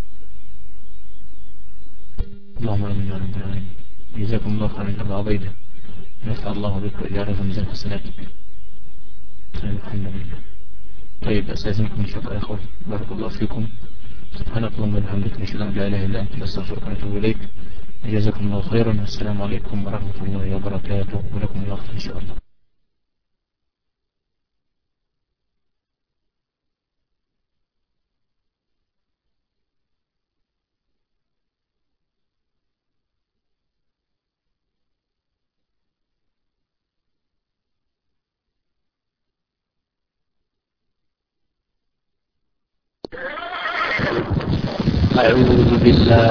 اللهم آمين يا رب العالمين. جزاكم الله خيرا يا أبا عبيدة، نفع الله بك ويجعله في ميزان حسناتك. الحمد لله. طيب أستاذنكم إن شاء الله يا أخوة، بارك الله فيكم. سبحانك اللهم وبحمدك نشهد أن لا إله إلا أنت نستغفرك ونتوب إليك. جزاكم الله خيرا والسلام عليكم ورحمة الله وبركاته ولكم الله إن شاء الله. أعوذ بالله